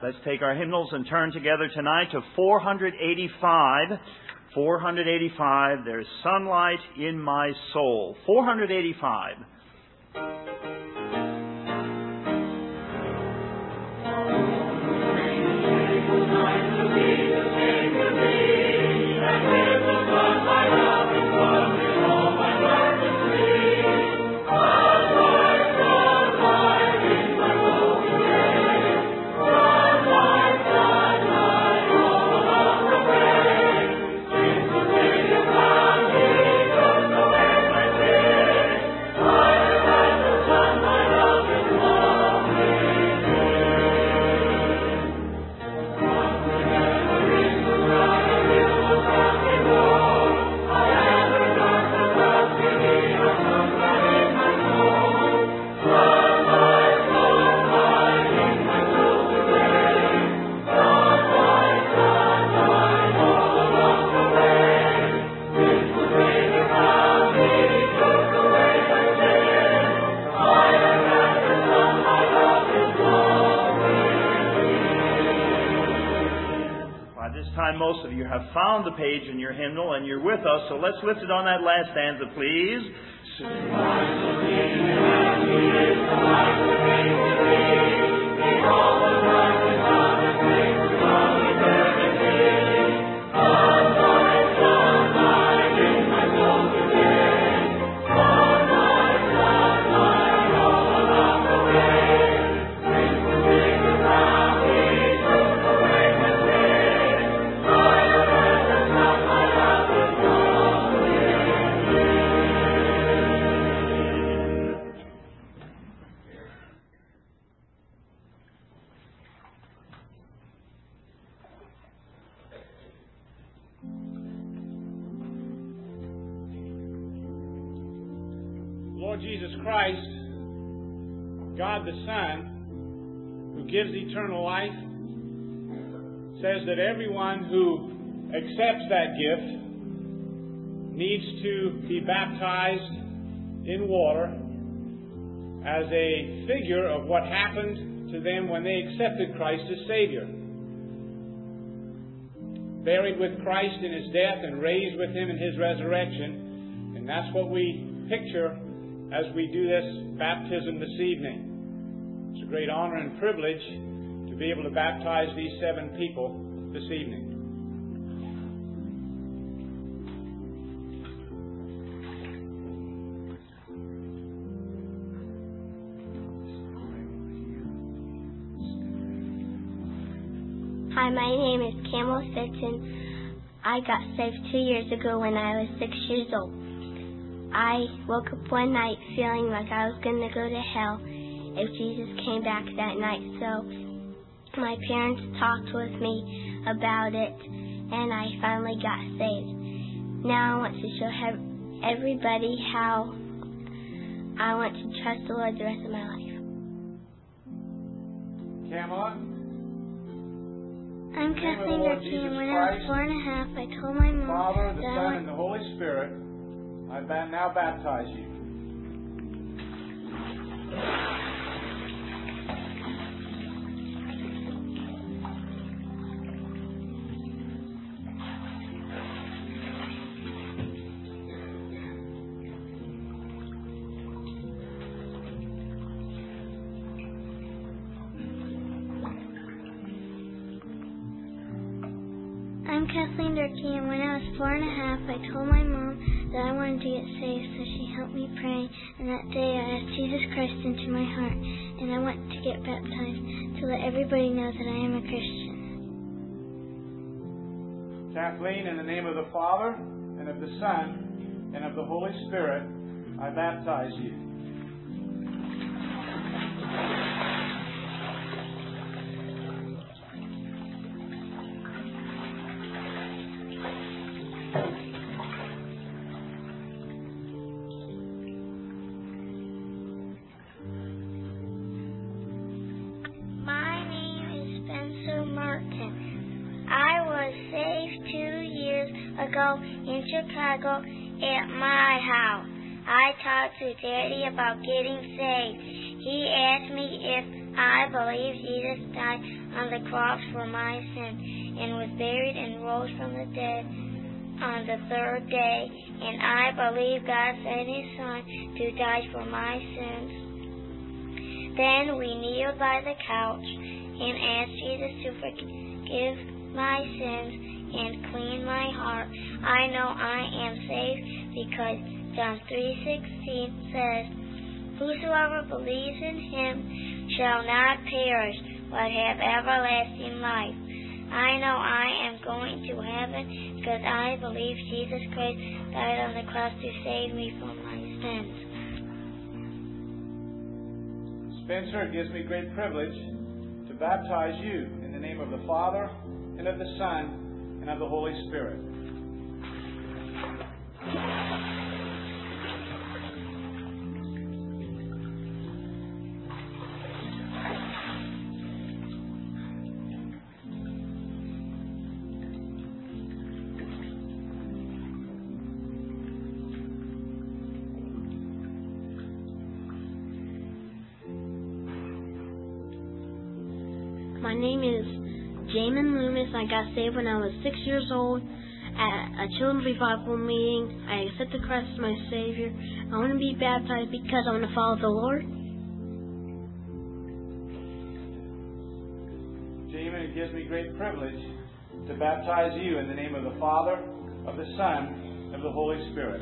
Let's take our hymnals and turn together tonight to 485. 485, there's sunlight in my soul. 485. Most of you have found the page in your hymnal and you're with us, so let's lift it on that last stanza, please. Lord Jesus Christ, God the Son, who gives eternal life, says that everyone who accepts that gift needs to be baptized in water as a figure of what happened to them when they accepted Christ as Savior. Buried with Christ in His death and raised with Him in His resurrection. And that's what we picture as we do this baptism this evening. It's a great honor and privilege to be able to baptize these 7 people this evening. Hi, my name is Camel Fitton. I got saved 2 years ago when I was 6 years old. I woke up one night feeling like I was going to go to hell if Jesus came back that night. So my parents talked with me about it, and I finally got saved. Now I want to show everybody how I want to trust the Lord the rest of my life. Camela? I'm Kathleen Durkee, and when I was 4 and a half, I told my mom Father, the that Son, and the Holy Spirit, I now baptize you. I'm Kathleen Durkee, and when I was 4 and a half, I told my mom that I wanted to get saved, so she helped me pray, and that day I asked Jesus Christ into my heart, and I want to get baptized to let everybody know that I am a Christian. Kathleen, in the name of the Father, and of the Son, and of the Holy Spirit, I baptize you. My name is Spencer Martin. I was saved 2 years ago in Chicago at my house. I talked to Daddy about getting saved. He asked me if I believe Jesus died on the cross for my sin, and was buried and rose from the dead on the third day. And I believe God sent His Son to die for my sins. Then we kneeled by the couch and asked Jesus to forgive my sins and clean my heart. I know I am saved because John 3:16 says, "Whosoever believes in Him shall not perish, but have everlasting life." I know I am going to heaven because I believe Jesus Christ died on the cross to save me from my sins. Spencer, it gives me great privilege to baptize you in the name of the Father, and of the Son, and of the Holy Spirit. My name is Jamin Loomis. I got saved when I was 6 years old at a children's revival meeting. I accepted Christ as my Savior. I want to be baptized because I want to follow the Lord. Jamin, it gives me great privilege to baptize you in the name of the Father, of the Son, and of the Holy Spirit.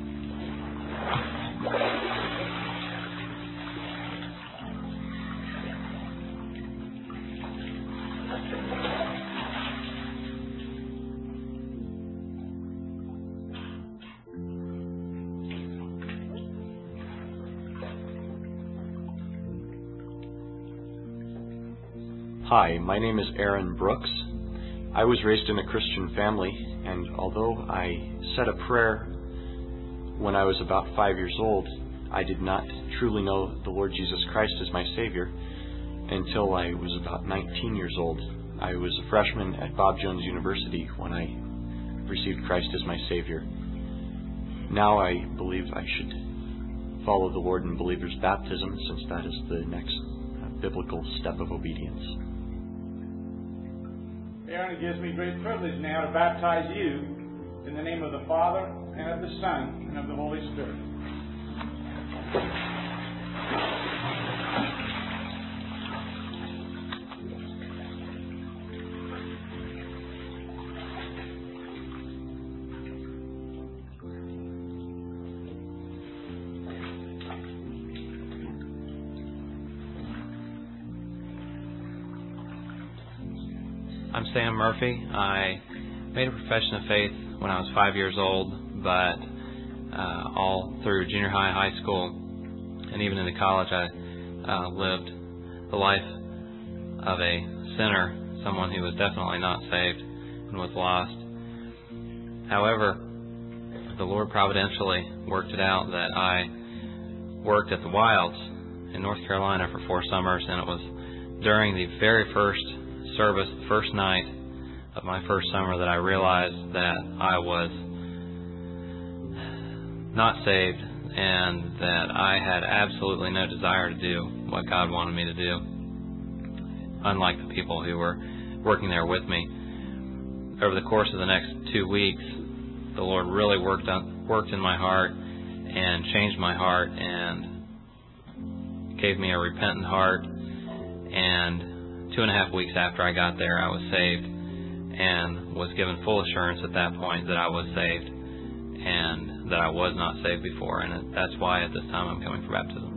Hi, my name is Aaron Brooks. I was raised in a Christian family, and although I said a prayer when I was about 5 years old, I did not truly know the Lord Jesus Christ as my Savior until I was about 19 years old. I was a freshman at Bob Jones University when I received Christ as my Savior. Now I believe I should follow the Lord in believer's baptism, since that is the next biblical step of obedience. Aaron, it gives me great privilege now to baptize you in the name of the Father, and of the Son, and of the Holy Spirit. I'm Sam Murphy. I made a profession of faith when I was 5 years old, but all through junior high, high school, and even into college, I lived the life of a sinner, someone who was definitely not saved and was lost. However, the Lord providentially worked it out that I worked at the Wilds in North Carolina for 4 summers, and it was during the very first service, the first night of my first summer, that I realized that I was not saved and that I had absolutely no desire to do what God wanted me to do, unlike the people who were working there with me. Over the course of the next 2 weeks, the Lord really worked in my heart and changed my heart and gave me a repentant heart, and 2.5 weeks after I got there, I was saved and was given full assurance at that point that I was saved and that I was not saved before, and that's why at this time I'm coming for baptism.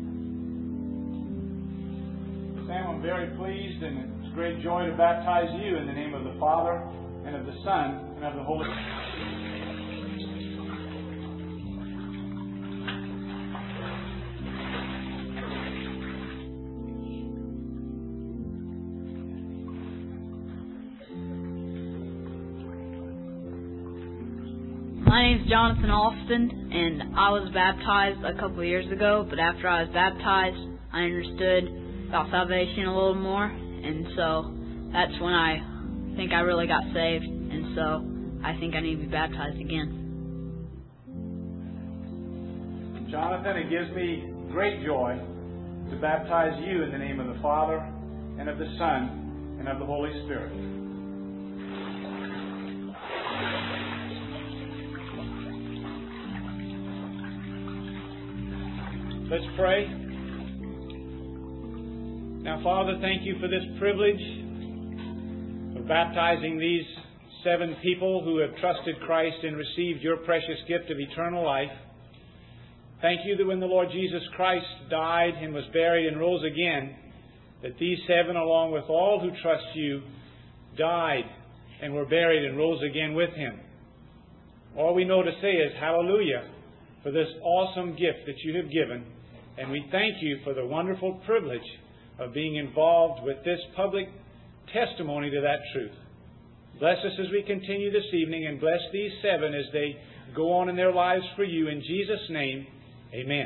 Sam, I'm very pleased, and it's a great joy to baptize you in the name of the Father, and of the Son, and of the Holy Spirit. My name's Jonathan Alston, and I was baptized a couple of years ago, but after I was baptized, I understood about salvation a little more, and so that's when I think I really got saved, and so I think I need to be baptized again. Jonathan, it gives me great joy to baptize you in the name of the Father, and of the Son, and of the Holy Spirit. Let's pray. Now, Father, thank you for this privilege of baptizing these 7 people who have trusted Christ and received your precious gift of eternal life. Thank you that when the Lord Jesus Christ died and was buried and rose again, that these 7, along with all who trust you, died and were buried and rose again with him. All we know to say is hallelujah for this awesome gift that you have given, and we thank you for the wonderful privilege of being involved with this public testimony to that truth. Bless us as we continue this evening, and bless these 7 as they go on in their lives for you. In Jesus' name, amen.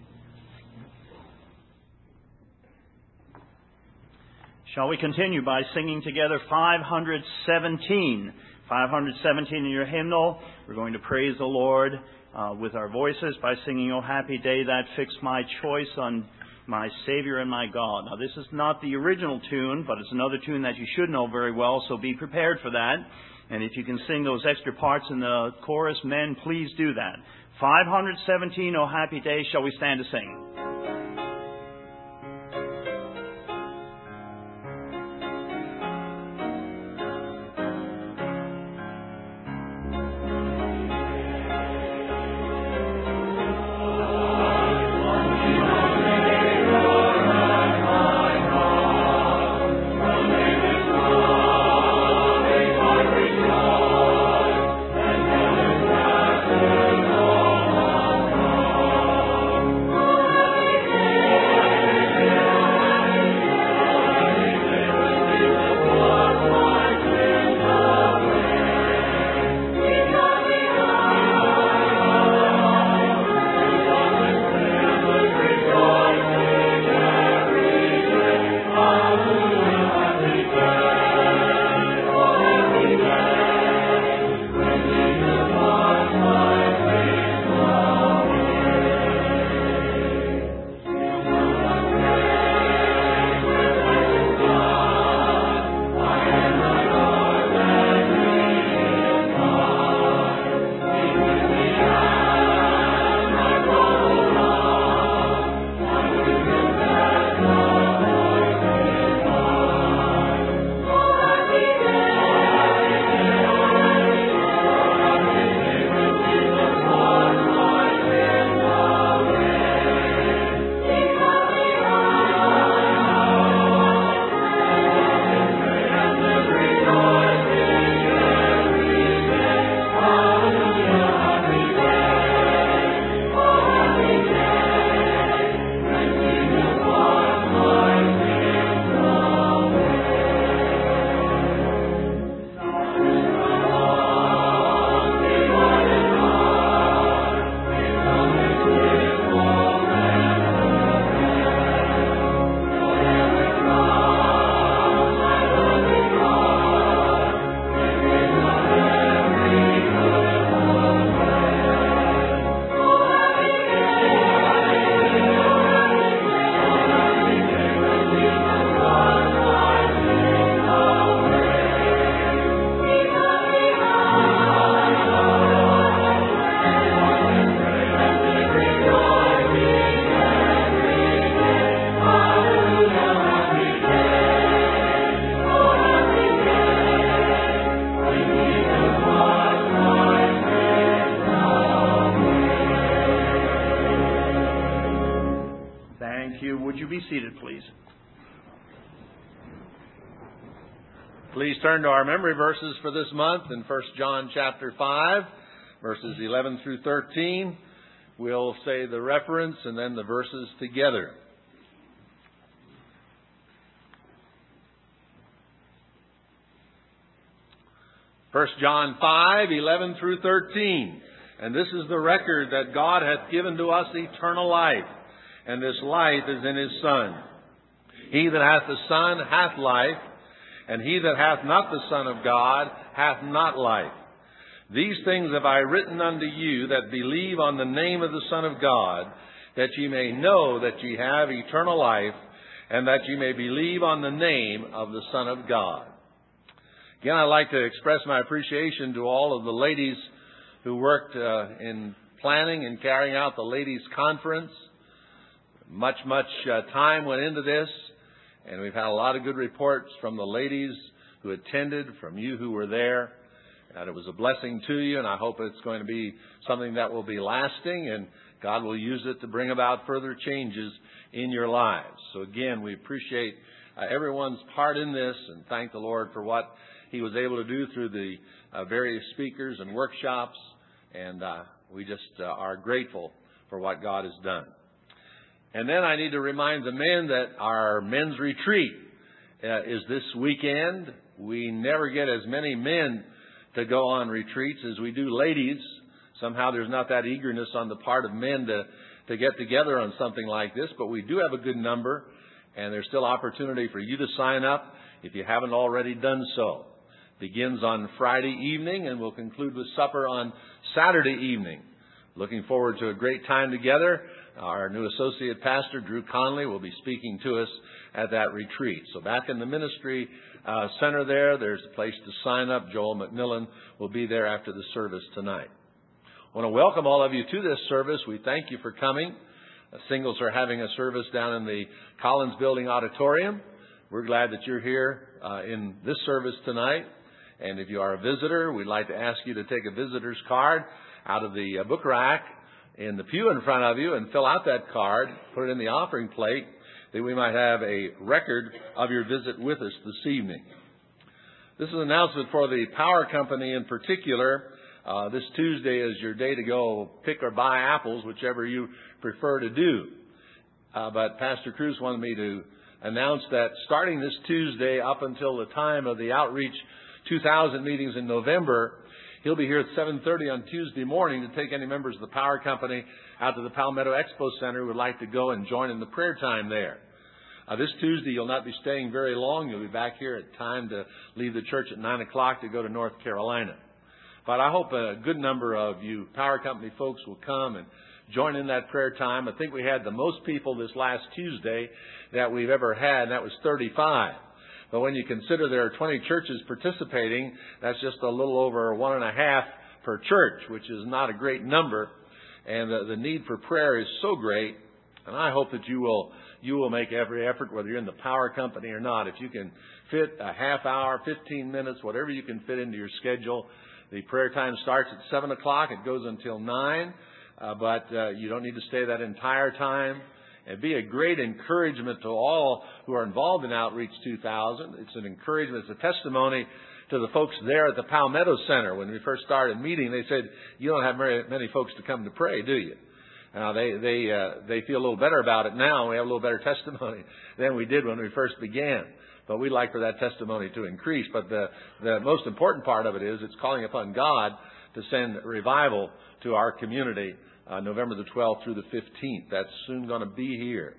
Shall we continue by singing together 517? 517 in your hymnal. We're going to praise the Lord with our voices by singing, "O happy day that fixed my choice on my Savior and my God." Now, this is not the original tune, but it's another tune that you should know very well, so be prepared for that. And if you can sing those extra parts in the chorus, men, please do that. 517, "O happy day." Shall we stand to sing? seated, please. Please turn to our memory verses for this month in 1 John chapter 5, verses 11 through 13. We'll say the reference and then the verses together. First John 5, 11 through 13. And this is the record that God hath given to us eternal life, and this life is in His Son. He that hath the Son hath life, and he that hath not the Son of God hath not life. These things have I written unto you that believe on the name of the Son of God, that ye may know that ye have eternal life, and that you may believe on the name of the Son of God. Again, I'd like to express my appreciation to all of the ladies who worked in planning and carrying out the ladies' conference. Much time went into this, and we've had a lot of good reports from the ladies who attended, from you who were there, and it was a blessing to you, and I hope it's going to be something that will be lasting, and God will use it to bring about further changes in your lives. So again, we appreciate everyone's part in this, and thank the Lord for what He was able to do through the various speakers and workshops, and we just are grateful for what God has done. And then I need to remind the men that our men's retreat is this weekend. We never get as many men to go on retreats as we do ladies. Somehow there's not that eagerness on the part of men to get together on something like this, but we do have a good number, and there's still opportunity for you to sign up if you haven't already done so. Begins on Friday evening and will conclude with supper on Saturday evening. Looking forward to a great time together. Our new associate pastor, Drew Conley, will be speaking to us at that retreat. So back in the ministry center there's a place to sign up. Joel McMillan will be there after the service tonight. I want to welcome all of you to this service. We thank you for coming. Singles are having a service down in the Collins Building Auditorium. We're glad that you're here in this service tonight. And if you are a visitor, we'd like to ask you to take a visitor's card out of the book rack in the pew in front of you and fill out that card, put it in the offering plate, that we might have a record of your visit with us this evening. This is an announcement for the power company in particular. This Tuesday is your day to go pick or buy apples, whichever you prefer to do. But Pastor Cruz wanted me to announce that starting this Tuesday up until the time of the Outreach 2000 meetings in November, he'll be here at 7:30 on Tuesday morning to take any members of the power company out to the Palmetto Expo Center who would like to go and join in the prayer time there. This Tuesday, you'll not be staying very long. You'll be back here at time to leave the church at 9 o'clock to go to North Carolina. But I hope a good number of you power company folks will come and join in that prayer time. I think we had the most people this last Tuesday that we've ever had, and that was 35. But when you consider there are 20 churches participating, that's just a little over 1.5 per church, which is not a great number. And the need for prayer is so great. And I hope that you will make every effort, whether you're in the power company or not. If you can fit a half hour, 15 minutes, whatever you can fit into your schedule. The prayer time starts at 7 o'clock. It goes until 9. But you don't need to stay that entire time. And be a great encouragement to all who are involved in Outreach 2000. It's an encouragement. It's a testimony to the folks there at the Palmetto Center. When we first started meeting, they said, "You don't have very many folks to come to pray, do you?" Now they feel a little better about it now. We have a little better testimony than we did when we first began. But we'd like for that testimony to increase. But the most important part of it is it's calling upon God to send revival to our community. November the 12th through the 15th. That's soon going to be here.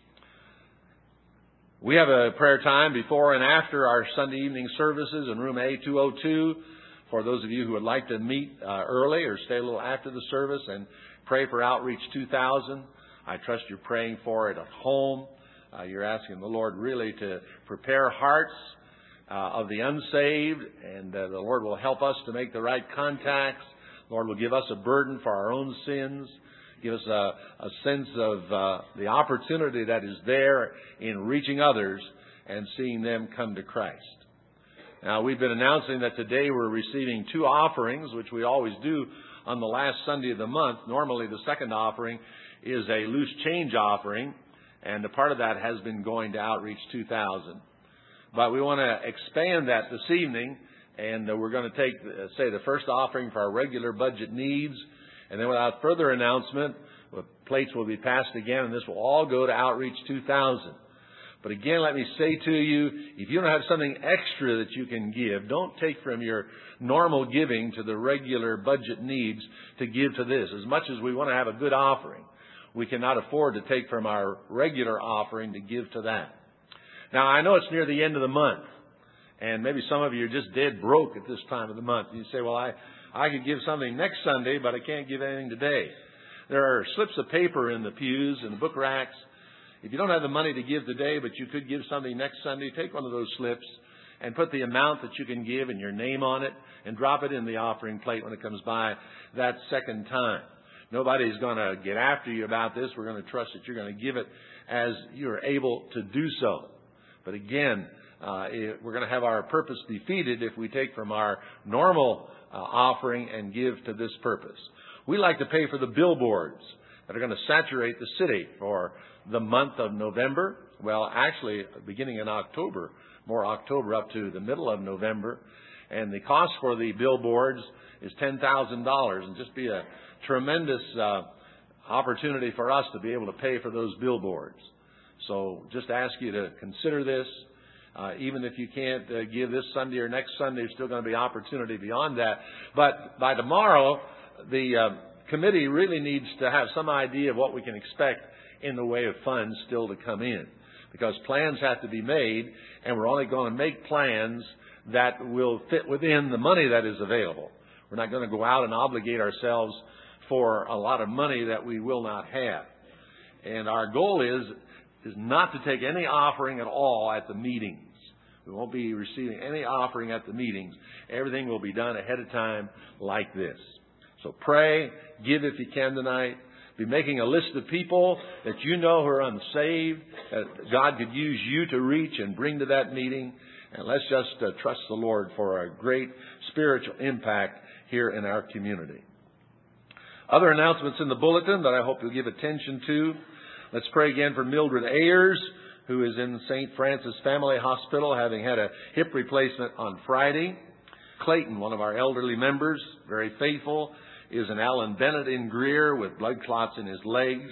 We have a prayer time before and after our Sunday evening services in room A202 for those of you who would like to meet early or stay a little after the service and pray for Outreach 2000. I trust you're praying for it at home. You're asking the Lord really to prepare hearts of the unsaved, and the Lord will help us to make the right contacts. Lord will give us a burden for our own sins, give us a sense of the opportunity that is there in reaching others and seeing them come to Christ. Now, we've been announcing that today we're receiving 2 offerings, which we always do on the last Sunday of the month. Normally, the second offering is a loose change offering, and a part of that has been going to Outreach 2000. But we want to expand that this evening. And we're going to take, say, the first offering for our regular budget needs. And then without further announcement, plates will be passed again, and this will all go to Outreach 2000. But again, let me say to you, if you don't have something extra that you can give, don't take from your normal giving to the regular budget needs to give to this. As much as we want to have a good offering, we cannot afford to take from our regular offering to give to that. Now, I know it's near the end of the month. And maybe some of you are just dead broke at this time of the month. You say, well, I could give something next Sunday, but I can't give anything today. There are slips of paper in the pews and the book racks. If you don't have the money to give today, but you could give something next Sunday, take one of those slips and put the amount that you can give and your name on it and drop it in the offering plate when it comes by that second time. Nobody's going to get after you about this. We're going to trust that you're going to give it as you're able to do so. But again, we're going to have our purpose defeated if we take from our normal offering and give to this purpose. We like to pay for the billboards that are going to saturate the city for the month of November. Well, actually, beginning in October, more October up to the middle of November. And the cost for the billboards is $10,000, and just be a tremendous opportunity for us to be able to pay for those billboards. So just ask you to consider this. Even if you can't give this Sunday or next Sunday, there's still going to be opportunity beyond that. But by tomorrow, the committee really needs to have some idea of what we can expect in the way of funds still to come in. Because plans have to be made, and we're only going to make plans that will fit within the money that is available. We're not going to go out and obligate ourselves for a lot of money that we will not have. And our goal is not to take any offering at all at the meetings. We won't be receiving any offering at the meetings. Everything will be done ahead of time like this. So pray, give if you can tonight. Be making a list of people that you know who are unsaved, that God could use you to reach and bring to that meeting. And let's just trust the Lord for a great spiritual impact here in our community. Other announcements in the bulletin that I hope you'll give attention to. Let's pray again for Mildred Ayers, who is in St. Francis Family Hospital, having had a hip replacement on Friday. Clayton, one of our elderly members, very faithful, is an Alan Bennett in Greer with blood clots in his legs.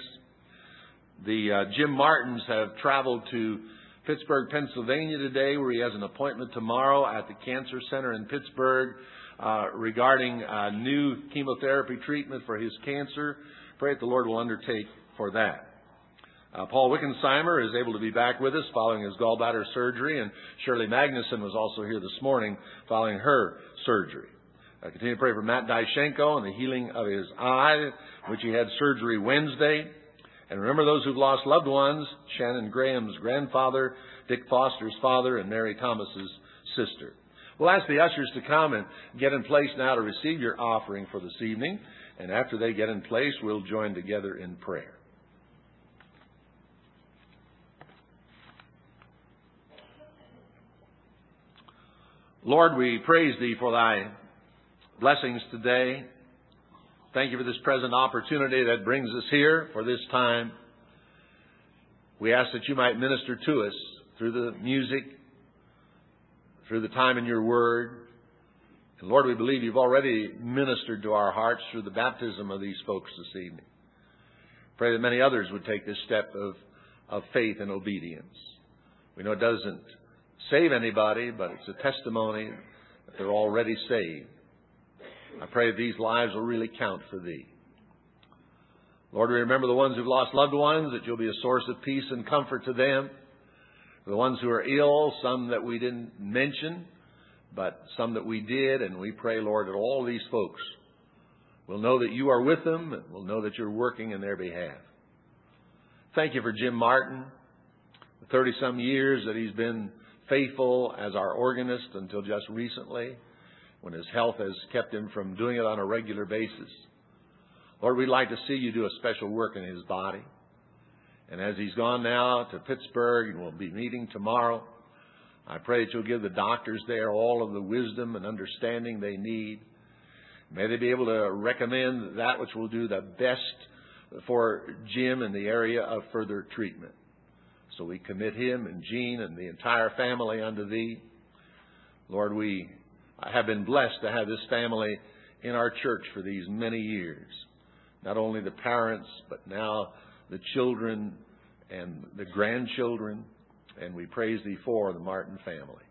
The Jim Martins have traveled to Pittsburgh, Pennsylvania today, where he has an appointment tomorrow at the Cancer Center in Pittsburgh regarding new chemotherapy treatment for his cancer. Pray that the Lord will undertake for that. Paul Wickensheimer is able to be back with us following his gallbladder surgery, and Shirley Magnuson was also here this morning following her surgery. Continue to pray for Matt Dyschenko and the healing of his eye, which he had surgery Wednesday. And remember those who've lost loved ones, Shannon Graham's grandfather, Dick Foster's father, and Mary Thomas's sister. We'll ask the ushers to come and get in place now to receive your offering for this evening. And after they get in place, we'll join together in prayer. Lord, we praise Thee for Thy blessings today. Thank You for this present opportunity that brings us here for this time. We ask that You might minister to us through the music, through the time in Your Word. And Lord, we believe You've already ministered to our hearts through the baptism of these folks this evening. Pray that many others would take this step of faith and obedience. We know it doesn't save anybody, but it's a testimony that they're already saved. I pray that these lives will really count for Thee. Lord, we remember the ones who've lost loved ones, that You'll be a source of peace and comfort to them. For the ones who are ill, some that we didn't mention, but some that we did, and we pray, Lord, that all these folks will know that You are with them and will know that You're working in their behalf. Thank You for Jim Martin, the 30-some years that he's been faithful as our organist until just recently, when his health has kept him from doing it on a regular basis. Lord, we'd like to see You do a special work in his body. And as he's gone now to Pittsburgh and we'll be meeting tomorrow, I pray that You'll give the doctors there all of the wisdom and understanding they need. May they be able to recommend that which will do the best for Jim in the area of further treatment. So we commit him and Jean and the entire family unto Thee. Lord, we have been blessed to have this family in our church for these many years. Not only the parents, but now the children and the grandchildren. And we praise Thee for the Martin family.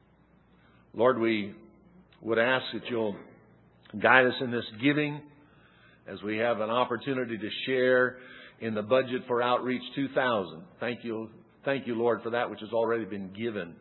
Lord, we would ask that You'll guide us in this giving as we have an opportunity to share in the budget for Outreach 2000. Thank you, Lord, for that which has already been given.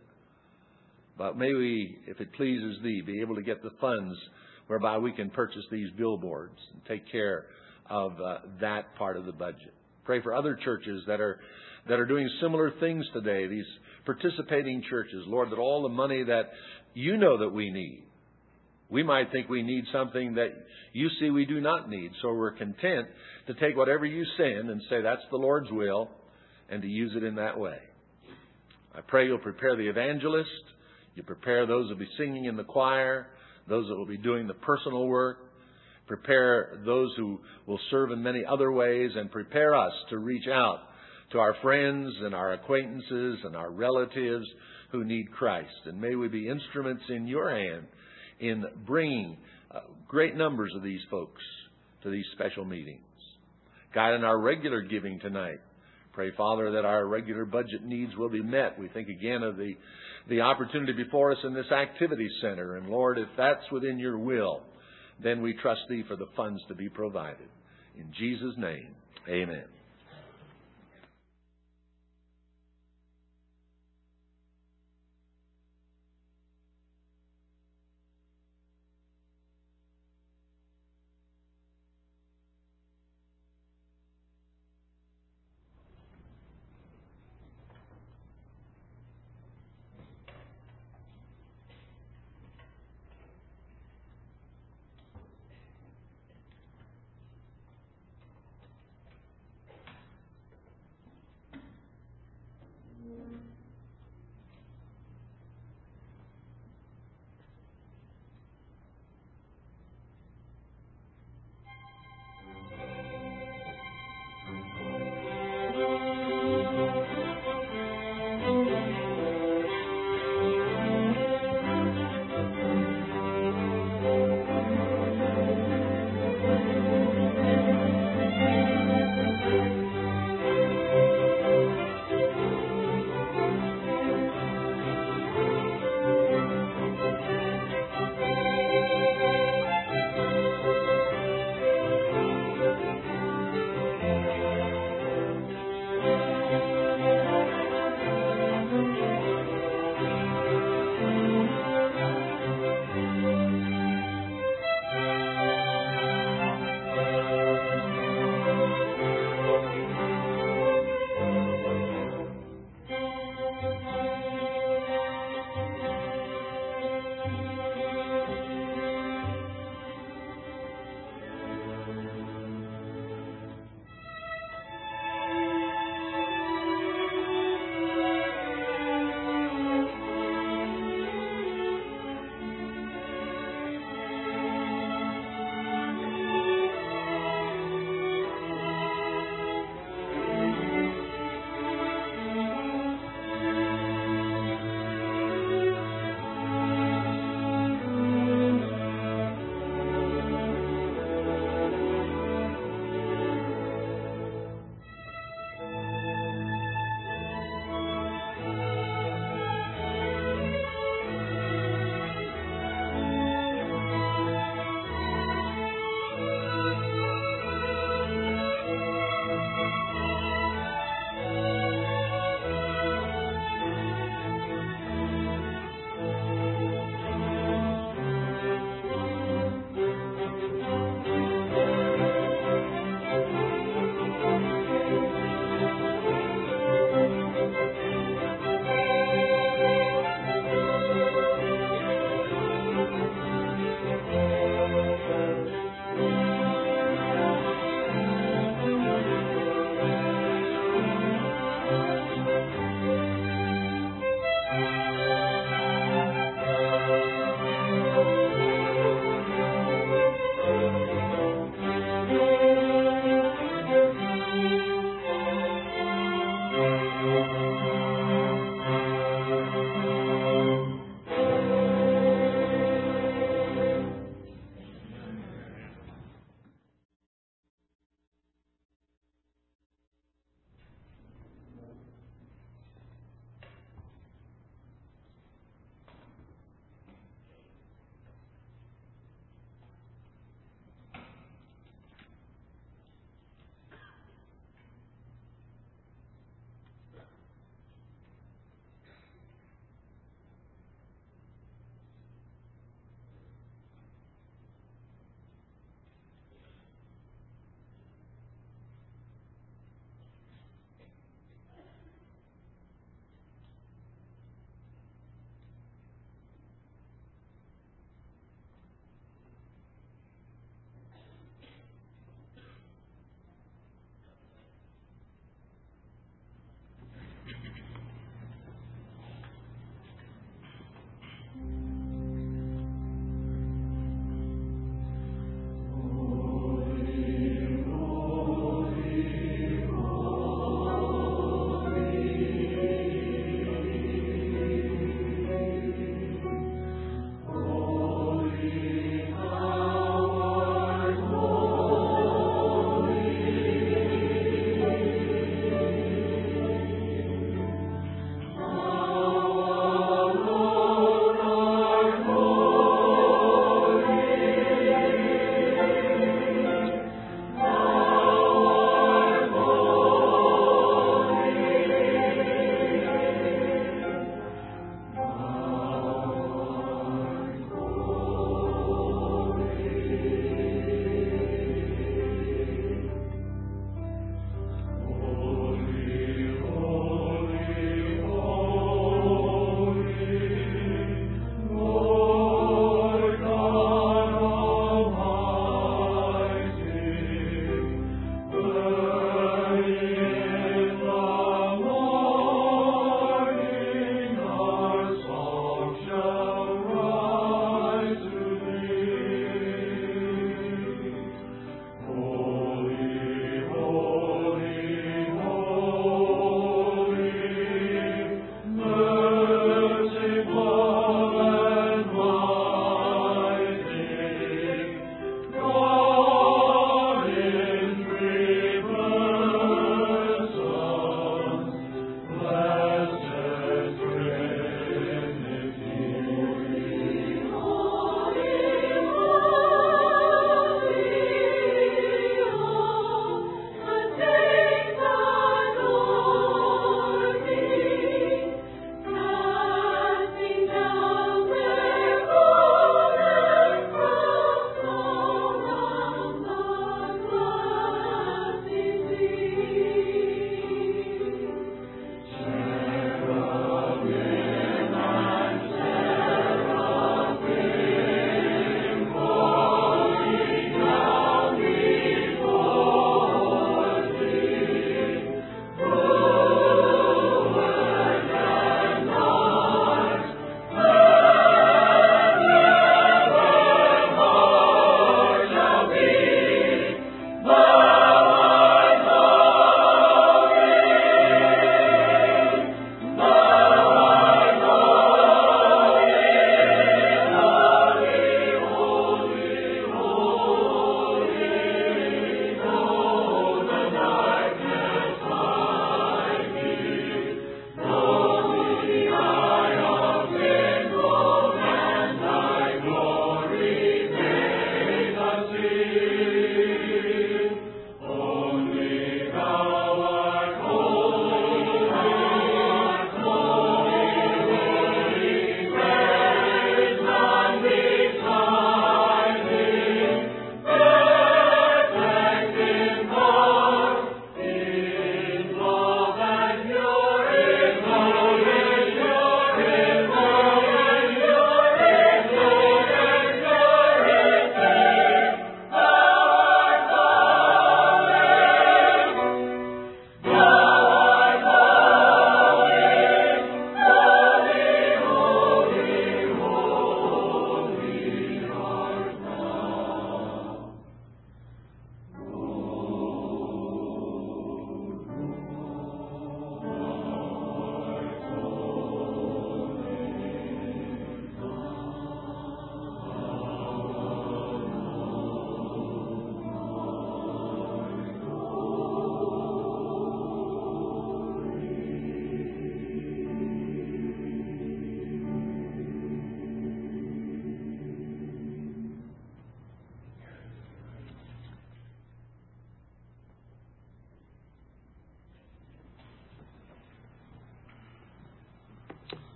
But may we, if it pleases Thee, be able to get the funds whereby we can purchase these billboards and take care of that part of the budget. Pray for other churches that are that are doing similar things today, these participating churches. Lord, that all the money that you know that we need, we might think we need something that you see we do not need. So we're content to take whatever you send and say that's the Lord's will and to use it in that way. I pray you'll prepare the evangelist. You prepare those who will be singing in the choir, those that will be doing the personal work. Prepare those who will serve in many other ways, and prepare us to reach out to our friends and our acquaintances and our relatives who need Christ. And may we be instruments in your hand in bringing great numbers of these folks to these special meetings. God, in our regular giving tonight, pray, Father, that our regular budget needs will be met. We think again of the opportunity before us in this activity center. And Lord, if that's within your will, then we trust thee for the funds to be provided. In Jesus' name, amen.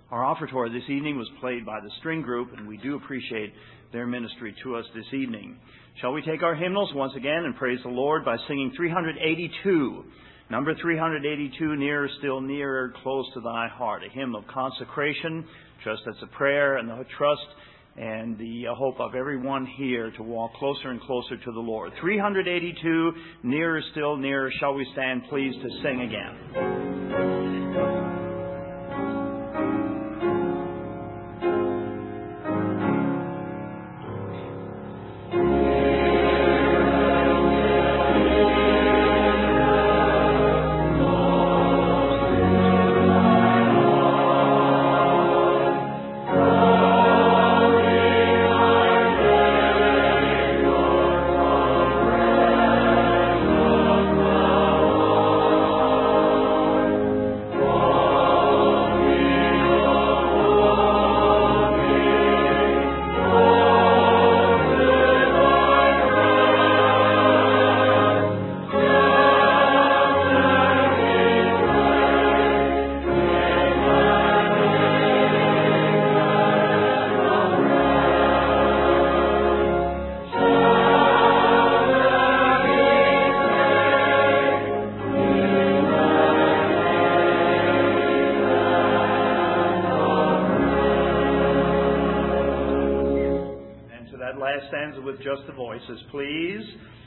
Our offertory this evening was played by the string group, and we do appreciate their ministry to us this evening. Shall we take our hymnals once again and praise the Lord by singing 382? Number 382, Nearer, Still Nearer, Close to Thy Heart, a hymn of consecration. Trust that's a prayer and the trust and the hope of everyone here to walk closer and closer to the Lord. 382, Nearer, Still Nearer. Shall we stand, please, to sing again? Stanza with just the voices, please.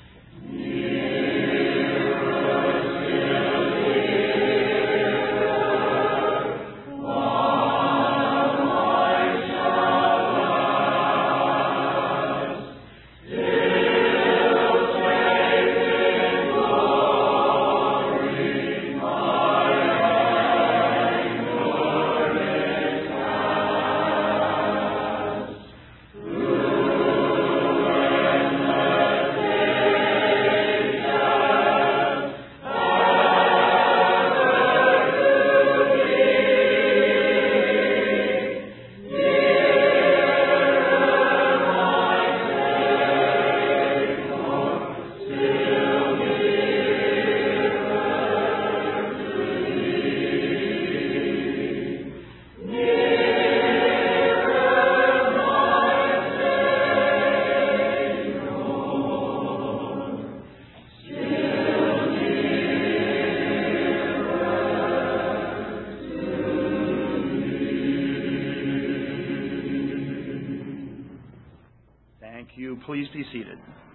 Please be seated.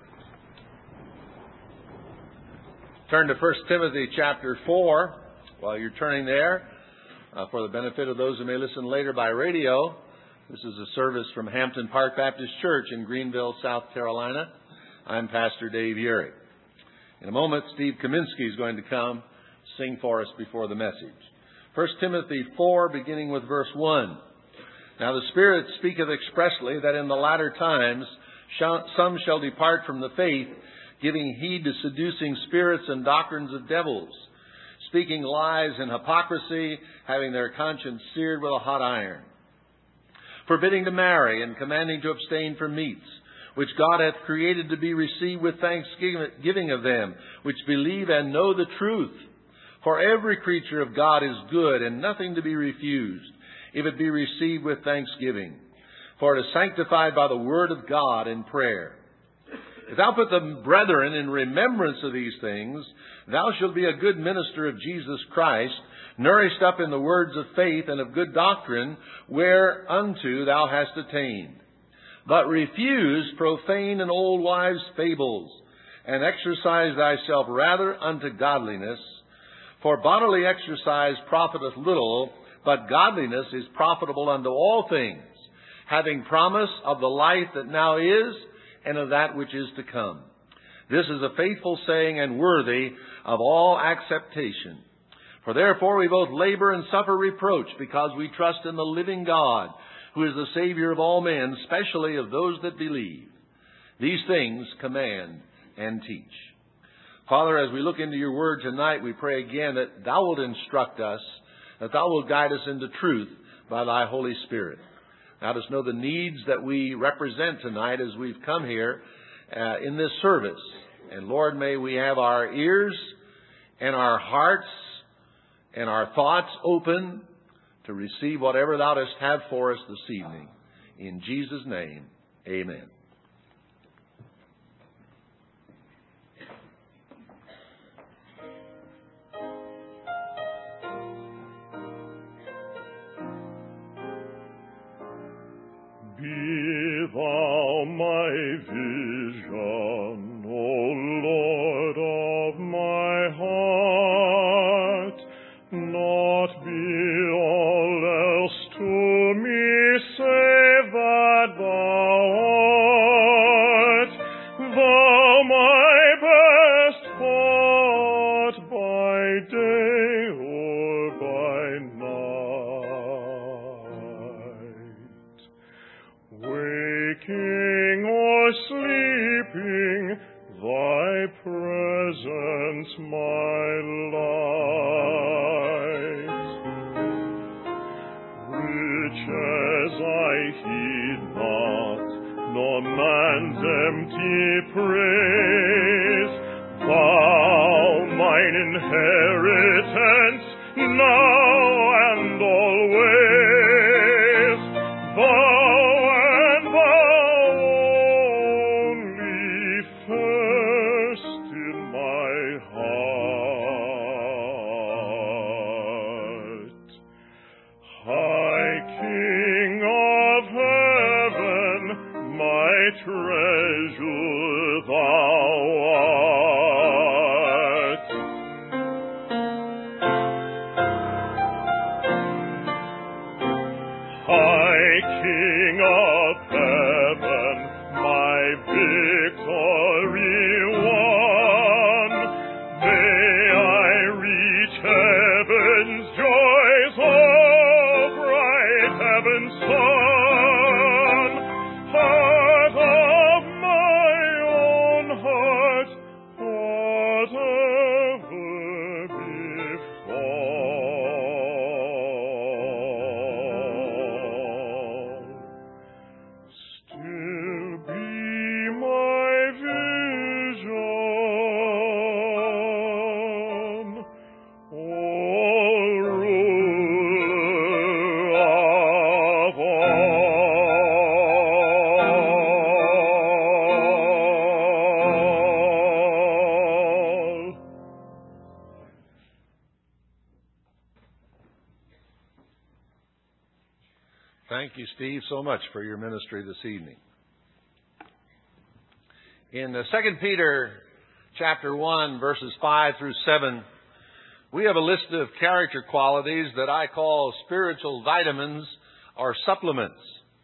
Turn to 1 Timothy chapter 4. While you're turning there, for the benefit of those who may listen later by radio, this is a service from Hampton Park Baptist Church in Greenville, South Carolina. I'm Pastor Dave Urey. In a moment, Steve Kaminsky is going to come sing for us before the message. 1 Timothy 4, beginning with verse 1. Now the Spirit speaketh expressly that in the latter times some shall depart from the faith, giving heed to seducing spirits and doctrines of devils, speaking lies and hypocrisy, having their conscience seared with a hot iron, forbidding to marry and commanding to abstain from meats, which God hath created to be received with thanksgiving of them, which believe and know the truth. For every creature of God is good, and nothing to be refused, if it be received with thanksgiving. For it is sanctified by the word of God in prayer. If thou put the brethren in remembrance of these things, thou shalt be a good minister of Jesus Christ, nourished up in the words of faith and of good doctrine, whereunto thou hast attained. But refuse profane and old wives' fables, and exercise thyself rather unto godliness. For bodily exercise profiteth little, but godliness is profitable unto all things, having promise of the life that now is, and of that which is to come. This is a faithful saying and worthy of all acceptation. For therefore we both labor and suffer reproach, because we trust in the living God, who is the Savior of all men, especially of those that believe. These things command and teach. Father, as we look into your word tonight, we pray again that thou wilt instruct us, that thou wilt guide us into truth by thy Holy Spirit. Now, let us know the needs that we represent tonight as we've come here in this service. And Lord, may we have our ears and our hearts and our thoughts open to receive whatever Thou dost have for us this evening. In Jesus' name, amen. Be Thou my vision, O Lord of my heart, not be all else to me, save that Thou art, Thou my best thought by day or by night. Waking or sleeping, Thy presence my light. Riches I heed not, nor man's empty praise. Thou mine inheritance, now and always. Thou and Thou only first in my heart. High King of heaven, my treasure Thou art. High King of heaven, my victory won, may I reach heaven's joys, oh bright heaven's sun. Heart of my own heart, whatever befall, still be my vision, O ruler of all. Thank you, Steve, so much for your ministry this evening. In 2 Peter chapter 1, verses 5 through 7, we have a list of character qualities that I call spiritual vitamins or supplements.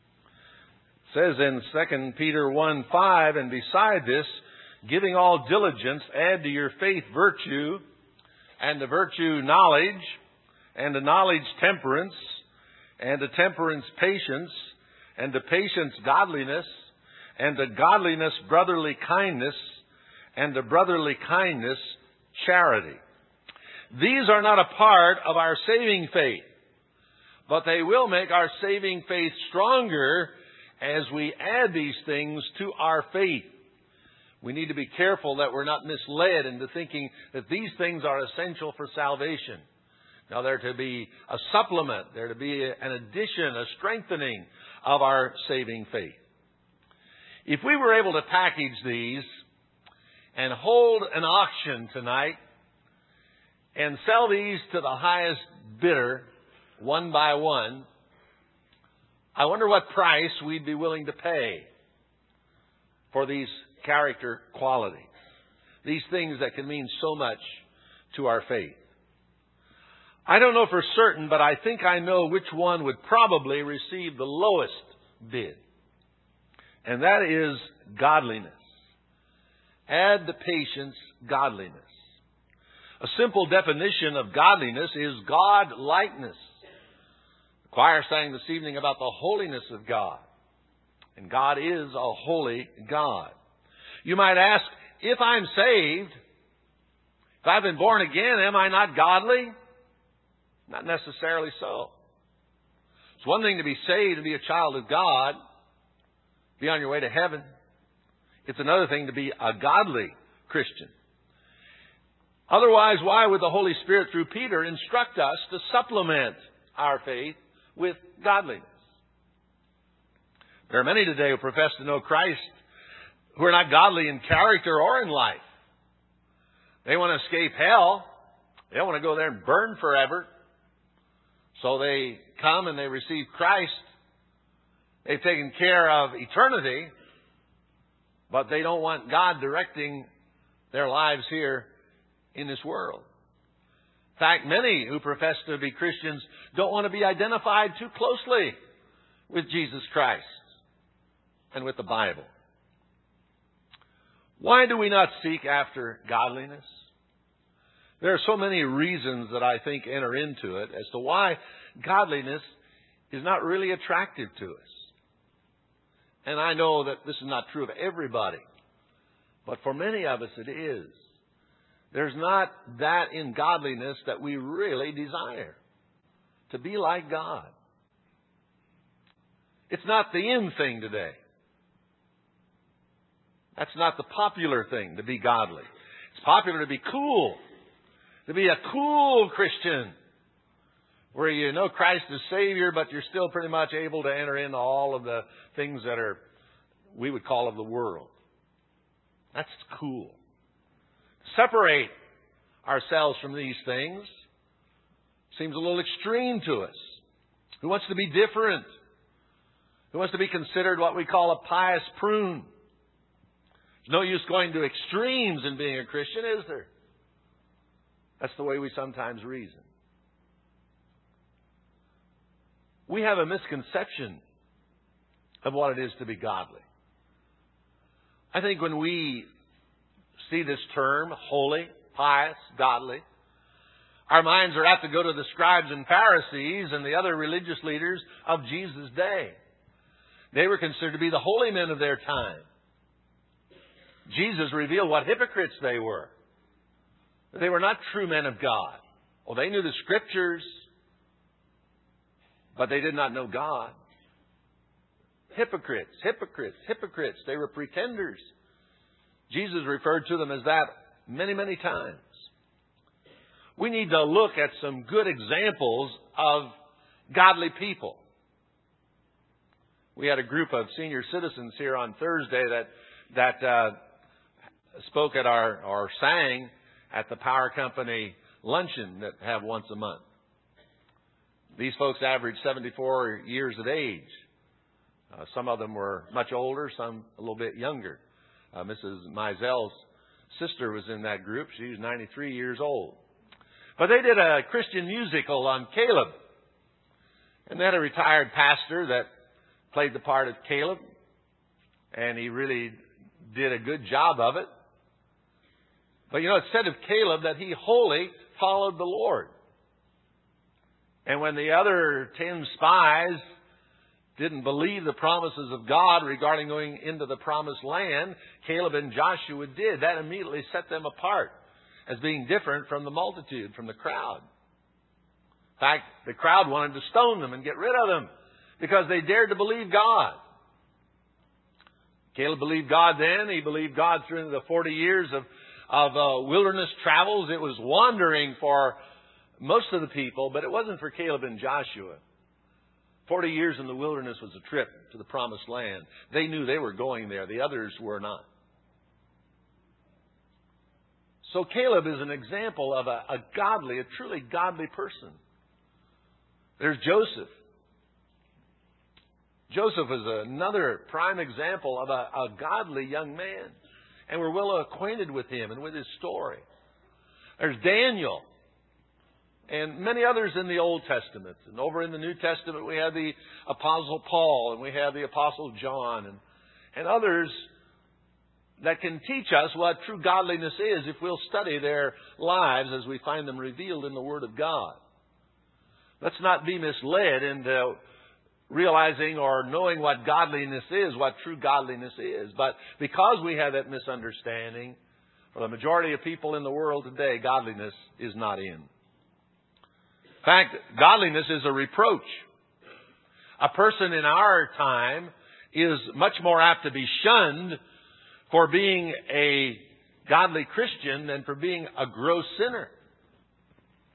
It says in 2 Peter 1:5, and beside this, giving all diligence, add to your faith virtue, and to virtue knowledge, and to knowledge temperance, and to temperance patience, and to patience godliness, and to godliness brotherly kindness, and to brotherly kindness charity. These are not a part of our saving faith, but they will make our saving faith stronger as we add these things to our faith. We need to be careful that we're not misled into thinking that these things are essential for salvation. Now, they're to be a supplement. They're to be an addition, a strengthening of our saving faith. If we were able to package these and hold an auction tonight and sell these to the highest bidder, one by one, I wonder what price we'd be willing to pay for these character qualities. These things that can mean so much to our faith. I don't know for certain, but I think I know which one would probably receive the lowest bid. And that is godliness. Add to patience godliness. A simple definition of godliness is God-likeness. The choir sang this evening about the holiness of God. And God is a holy God. You might ask, if I'm saved, if I've been born again, am I not godly? Not necessarily so. It's one thing to be saved and be a child of God, be on your way to heaven. It's another thing to be a godly Christian. Otherwise, why would the Holy Spirit through Peter instruct us to supplement our faith with godliness. There are many today who profess to know Christ who are not godly in character or in life. They want to escape hell. They don't want to go there and burn forever. So they come and they receive Christ. They've taken care of eternity, but they don't want God directing their lives here in this world. In fact, many who profess to be Christians don't want to be identified too closely with Jesus Christ and with the Bible. Why do we not seek after godliness? There are so many reasons that I think enter into it as to why godliness is not really attractive to us. And I know that this is not true of everybody, but for many of us it is. There's not that in godliness that we really desire, to be like God. It's not the in thing today. That's not the popular thing, to be godly. It's popular to be cool, to be a cool Christian, where you know Christ is Savior, but you're still pretty much able to enter into all of the things that are, we would call, of the world. That's cool. Separate ourselves from these things seems a little extreme to us. Who wants to be different? Who wants to be considered what we call a pious prune? There's no use going to extremes in being a Christian, is there? That's the way we sometimes reason. We have a misconception of what it is to be godly. I think when we see this term, holy, pious, godly, our minds are apt to go to the scribes and Pharisees and the other religious leaders of Jesus' day. They were considered to be the holy men of their time. Jesus revealed what hypocrites they were. They were not true men of God. Well, they knew the Scriptures, but they did not know God. Hypocrites, hypocrites, hypocrites. They were pretenders. Jesus referred to them as that many, many times. We need to look at some good examples of godly people. We had a group of senior citizens here on Thursday that spoke at or sang at the Power Company luncheon that have once a month. These folks averaged 74 years of age. Some of them were much older, some a little bit younger. Mrs. Meisel's sister was in that group. She was 93 years old. But they did a Christian musical on Caleb. And they had a retired pastor that played the part of Caleb. And he really did a good job of it. But you know, it said of Caleb that he wholly followed the Lord. And when the other 10 spies didn't believe the promises of God regarding going into the promised land, Caleb and Joshua did. That immediately set them apart as being different from the multitude, from the crowd. In fact, the crowd wanted to stone them and get rid of them because they dared to believe God. Caleb believed God then. He believed God through the 40 years of wilderness travels. It was wandering for most of the people, but it wasn't for Caleb and Joshua. 40 years in the wilderness was a trip to the promised land. They knew they were going there. The others were not. So Caleb is an example of a truly godly person. There's Joseph. Joseph is another prime example of a godly young man. And we're well acquainted with him and with his story. There's Daniel. And many others in the Old Testament. And over in the New Testament we have the Apostle Paul and we have the Apostle John and others that can teach us what true godliness is if we'll study their lives as we find them revealed in the Word of God. Let's not be misled into realizing or knowing what godliness is, what true godliness is. But because we have that misunderstanding, for the majority of people in the world today, godliness is not in. In fact, godliness is a reproach. A person in our time is much more apt to be shunned for being a godly Christian than for being a gross sinner.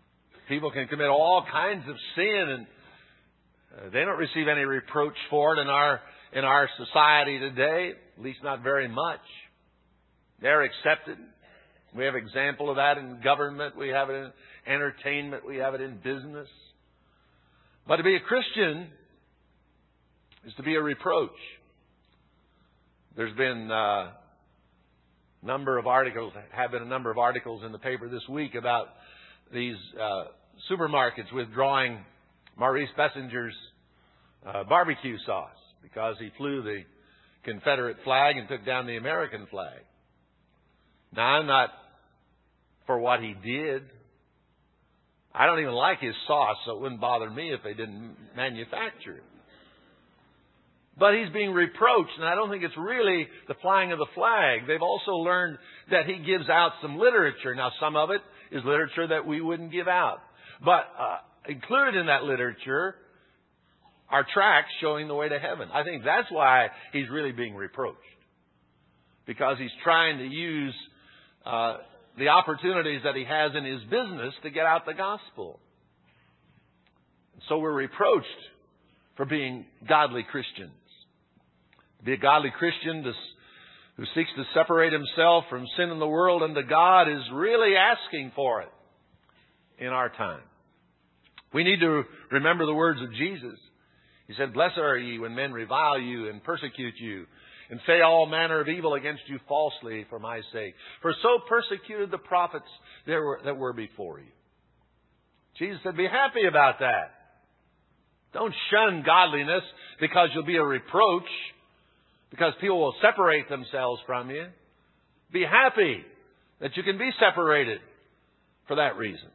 People can commit all kinds of sin, and they don't receive any reproach for it in our society today, at least not very much. They're accepted. We have example of that in government. We have it in entertainment. We have it in business. But to be a Christian is to be a reproach. There's been a number of articles in the paper this week about these supermarkets withdrawing Maurice Bessinger's barbecue sauce because he flew the Confederate flag and took down the American flag. Now, I'm not for what he did. I don't even like his sauce, so it wouldn't bother me if they didn't manufacture it. But he's being reproached, and I don't think it's really the flying of the flag. They've also learned that he gives out some literature. Now, some of it is literature that we wouldn't give out. But included in that literature are tracts showing the way to heaven. I think that's why he's really being reproached. Because he's trying to use the opportunities that he has in his business to get out the gospel. So we're reproached for being godly Christians. To be a godly Christian who seeks to separate himself from sin in the world and to God is really asking for it in our time. We need to remember the words of Jesus. He said, "Blessed are ye when men revile you and persecute you, and say all manner of evil against you falsely for my sake. For so persecuted the prophets that were before you." Jesus said, be happy about that. Don't shun godliness because you'll be a reproach, because people will separate themselves from you. Be happy that you can be separated for that reason.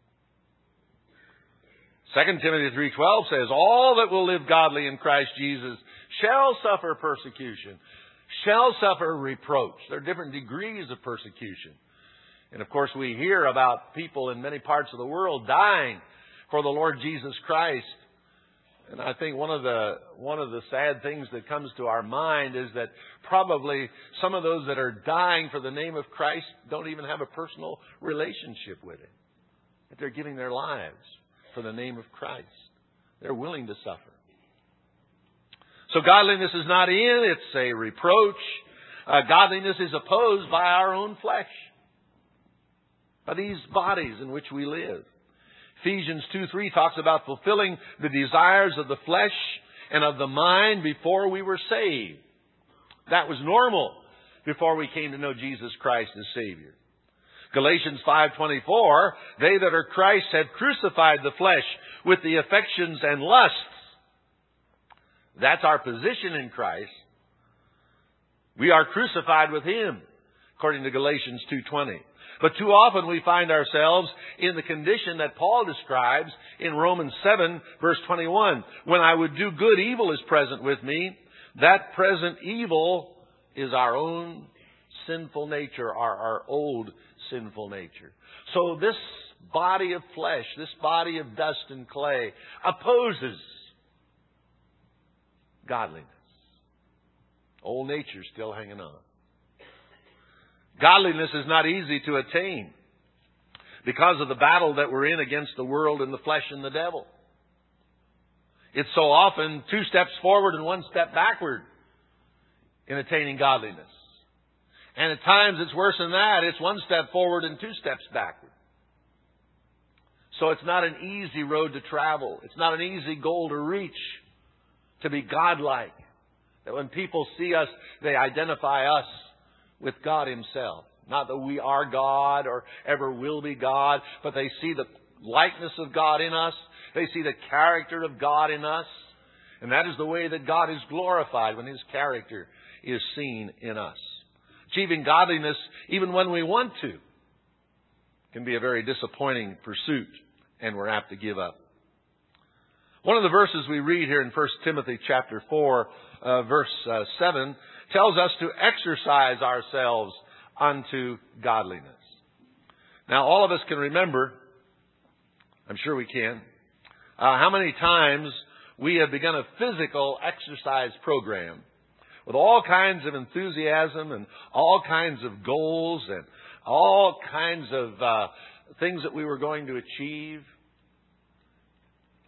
2 Timothy 3:12 says, "All that will live godly in Christ Jesus shall suffer persecution, shall suffer reproach." There are different degrees of persecution. And of course we hear about people in many parts of the world dying for the Lord Jesus Christ. And I think one of the sad things that comes to our mind is that probably some of those that are dying for the name of Christ don't even have a personal relationship with it. That they're giving their lives for the name of Christ. They're willing to suffer. So godliness is not in, it's a reproach. Godliness is opposed by our own flesh, by these bodies in which we live. Ephesians 2:3 talks about fulfilling the desires of the flesh and of the mind before we were saved. That was normal before we came to know Jesus Christ as Savior. Galatians 5:24, "They that are Christ have crucified the flesh with the affections and lusts." That's our position in Christ. We are crucified with Him, according to Galatians 2:20. But too often we find ourselves in the condition that Paul describes in Romans 7, verse 21. "When I would do good, evil is present with me." That present evil is our own sinful nature, our old sinful nature. So this body of flesh, this body of dust and clay, opposes godliness. Old nature still hanging on. Godliness is not easy to attain because of the battle that we're in against the world and the flesh and the devil. It's so often 2 steps forward and 1 step backward in attaining godliness. And at times it's worse than that. It's 1 step forward and 2 steps backward. So it's not an easy road to travel. It's not an easy goal to reach, to be godlike. That when people see us, they identify us with God Himself. Not that we are God or ever will be God, but they see the likeness of God in us. They see the character of God in us. And that is the way that God is glorified, when His character is seen in us. Achieving godliness, even when we want to, can be a very disappointing pursuit, and we're apt to give up. One of the verses we read here in 1 Timothy chapter 4, verse 7, tells us to exercise ourselves unto godliness. Now, all of us can remember, I'm sure we can, how many times we have begun a physical exercise program with all kinds of enthusiasm and all kinds of goals and all kinds of things that we were going to achieve.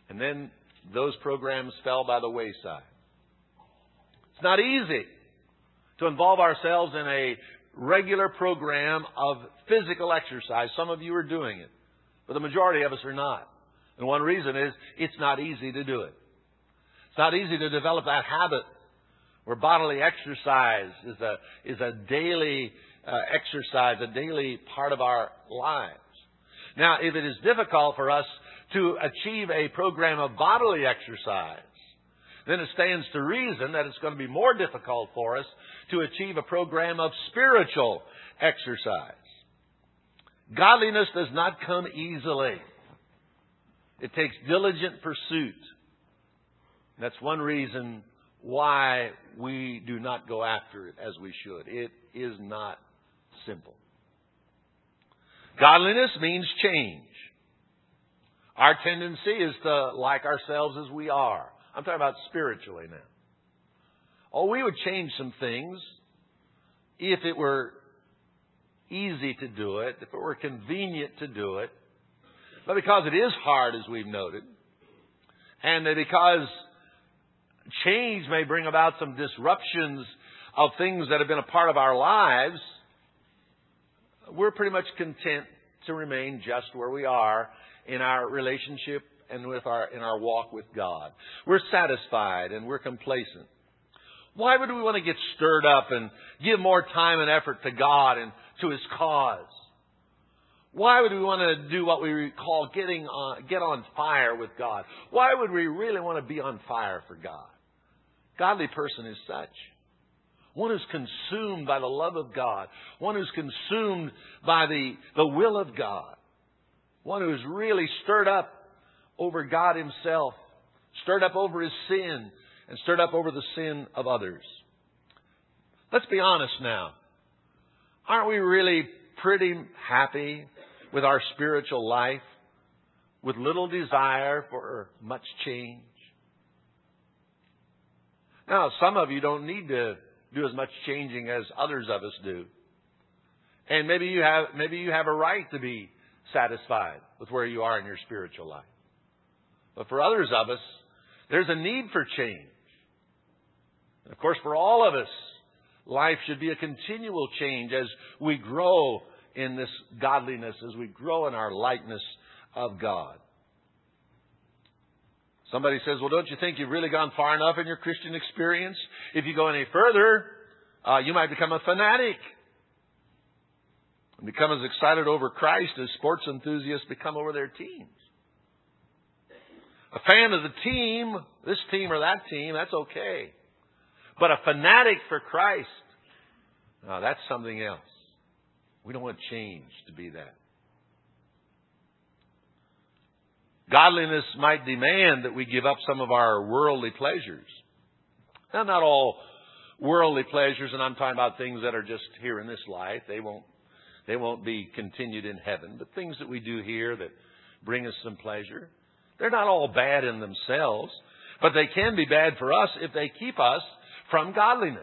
And then those programs fell by the wayside. It's not easy to involve ourselves in a regular program of physical exercise. Some of you are doing it, but the majority of us are not. And one reason is it's not easy to do it. It's not easy to develop that habit where bodily exercise is a daily exercise, a daily part of our lives. Now, if it is difficult for us to achieve a program of bodily exercise, then it stands to reason that it's going to be more difficult for us to achieve a program of spiritual exercise. Godliness does not come easily. It takes diligent pursuit. That's one reason why we do not go after it as we should. It is not simple. Godliness means change. Our tendency is to like ourselves as we are. I'm talking about spiritually now. Oh, we would change some things if it were easy to do it, if it were convenient to do it. But because it is hard, as we've noted, and that because change may bring about some disruptions of things that have been a part of our lives, we're pretty much content to remain just where we are in our relationship and in our walk with God. We're satisfied and we're complacent. Why would we want to get stirred up and give more time and effort to God and to His cause? Why would we want to do what we call get on fire with God? Why would we really want to be on fire for God? Godly person is such. One who's consumed by the love of God. One who's consumed by the will of God. One who's really stirred up over God Himself, stirred up over his sin, and stirred up over the sin of others. Let's be honest now. Aren't we really pretty happy with our spiritual life, with little desire for much change? Now, some of you don't need to do as much changing as others of us do. And maybe you have a right to be satisfied with where you are in your spiritual life. But for others of us, there's a need for change. And of course, for all of us, life should be a continual change as we grow in this godliness, as we grow in our likeness of God. Somebody says, well, don't you think you've really gone far enough in your Christian experience? If you go any further, you might become a fanatic and become as excited over Christ as sports enthusiasts become over their teams. A fan of the team, this team or that team, that's okay. But a fanatic for Christ, no, that's something else. We don't want change to be that. Godliness might demand that we give up some of our worldly pleasures. Now, not all worldly pleasures, and I'm talking about things that are just here in this life. They won't be continued in heaven. But things that we do here that bring us some pleasure, they're not all bad in themselves, but they can be bad for us if they keep us from godliness.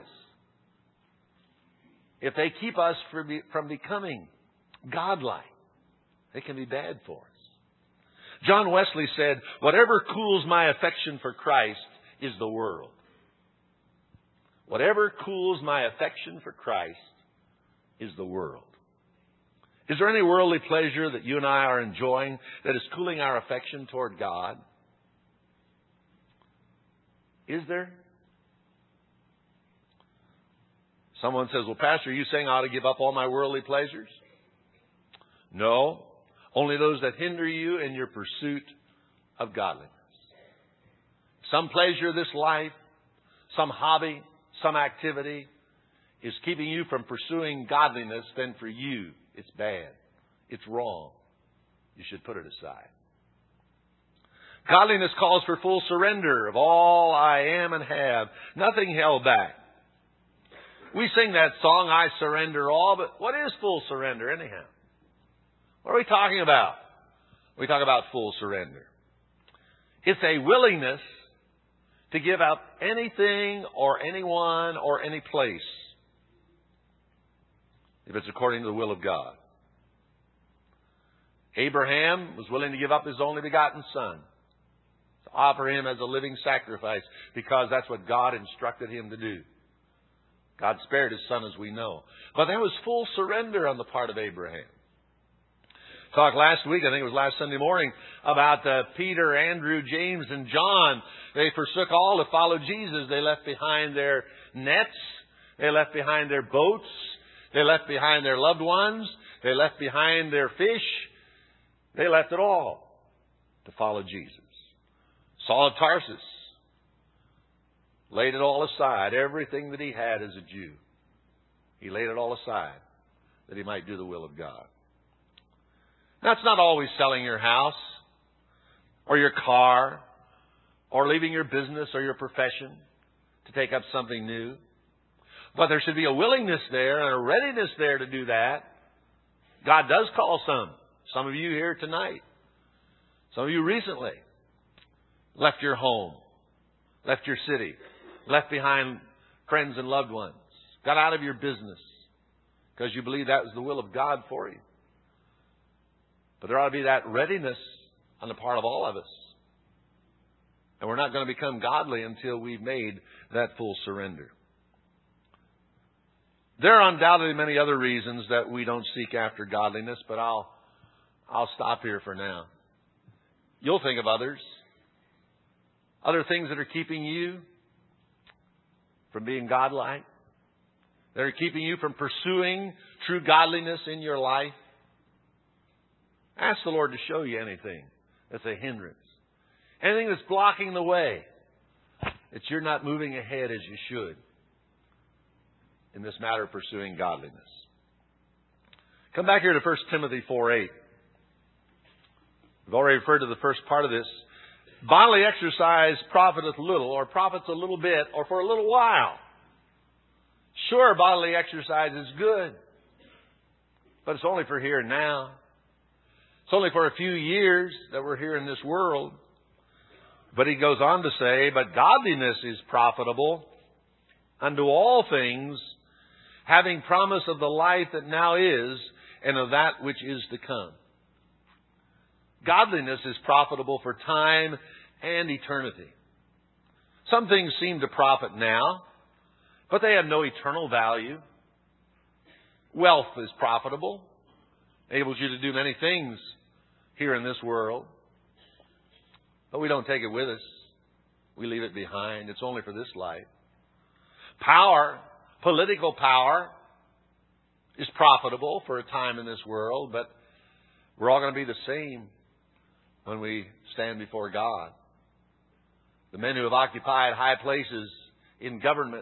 If they keep us from becoming godlike, they can be bad for us. John Wesley said, whatever cools my affection for Christ is the world. Whatever cools my affection for Christ is the world. Is there any worldly pleasure that you and I are enjoying that is cooling our affection toward God? Is there? Someone says, well, Pastor, are you saying I ought to give up all my worldly pleasures? No. Only those that hinder you in your pursuit of godliness. Some pleasure of this life, some hobby, some activity is keeping you from pursuing godliness, then for you, it's bad. It's wrong. You should put it aside. Godliness calls for full surrender of all I am and have. Nothing held back. We sing that song, I surrender all, but what is full surrender anyhow? What are we talking about? We talk about full surrender. It's a willingness to give up anything or anyone or any place if it's according to the will of God. Abraham was willing to give up his only begotten son. To offer Him as a living sacrifice, because that's what God instructed Him to do. God spared His Son, as we know. But there was full surrender on the part of Abraham. Talked last week, I think it was last Sunday morning, about Peter, Andrew, James, and John. They forsook all to follow Jesus. They left behind their nets. They left behind their boats. They left behind their loved ones. They left behind their fish. They left it all to follow Jesus. Saul of Tarsus laid it all aside, everything that he had as a Jew. He laid it all aside that he might do the will of God. That's not always selling your house or your car or leaving your business or your profession to take up something new. But there should be a willingness there and a readiness there to do that. God does call some. Some of you here tonight. Some of you recently left your home, left your city, left behind friends and loved ones, got out of your business because you believe that was the will of God for you. But there ought to be that readiness on the part of all of us. And we're not going to become godly until we've made that full surrender. There are undoubtedly many other reasons that we don't seek after godliness, but I'll stop here for now. You'll think of others. Other things that are keeping you from being godlike. That are keeping you from pursuing true godliness in your life. Ask the Lord to show you anything that's a hindrance. Anything that's blocking the way. That you're not moving ahead as you should in this matter of pursuing godliness. Come back here to 1 Timothy 4:8. We've already referred to the first part of this. Bodily exercise profiteth little, or profits a little bit, or for a little while. Sure, bodily exercise is good, but it's only for here and now. It's only for a few years that we're here in this world. But he goes on to say, but godliness is profitable unto all things, having promise of the life that now is, and of that which is to come. Godliness is profitable for time and eternity. Some things seem to profit now, but they have no eternal value. Wealth is profitable, enables you to do many things here in this world. But we don't take it with us. We leave it behind. It's only for this life. Power, political power, is profitable for a time in this world, but we're all going to be the same when we stand before God. The men who have occupied high places in government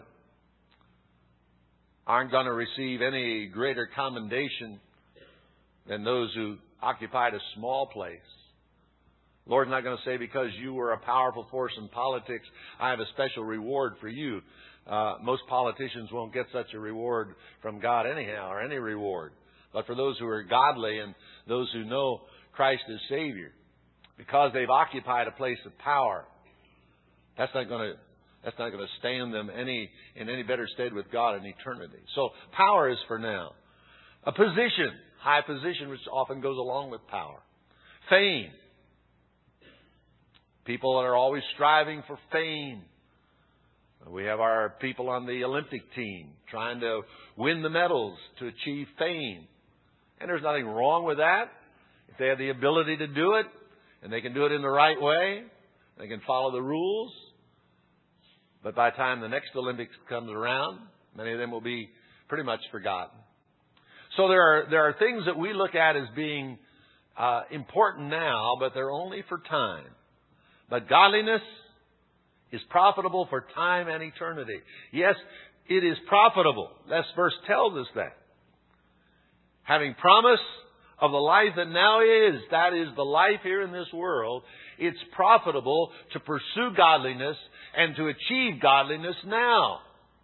aren't going to receive any greater commendation than those who occupied a small place. The Lord's not going to say, because you were a powerful force in politics, I have a special reward for you. Most politicians won't get such a reward from God anyhow, or any reward. But for those who are godly and those who know Christ as Savior, because they've occupied a place of power, that's not going to stand them in any better stead with God in eternity. So power is for now. A position, high position, which often goes along with power. Fame. People that are always striving for fame. We have our people on the Olympic team trying to win the medals to achieve fame. And there's nothing wrong with that. If they have the ability to do it, and they can do it in the right way, they can follow the rules. But by the time the next Olympics comes around, many of them will be pretty much forgotten. So there are things that we look at as being important now, but they're only for time. But godliness is profitable for time and eternity. Yes, it is profitable. This verse tells us that. Having promise of the life that now is, that is the life here in this world, it's profitable to pursue godliness and to achieve godliness now.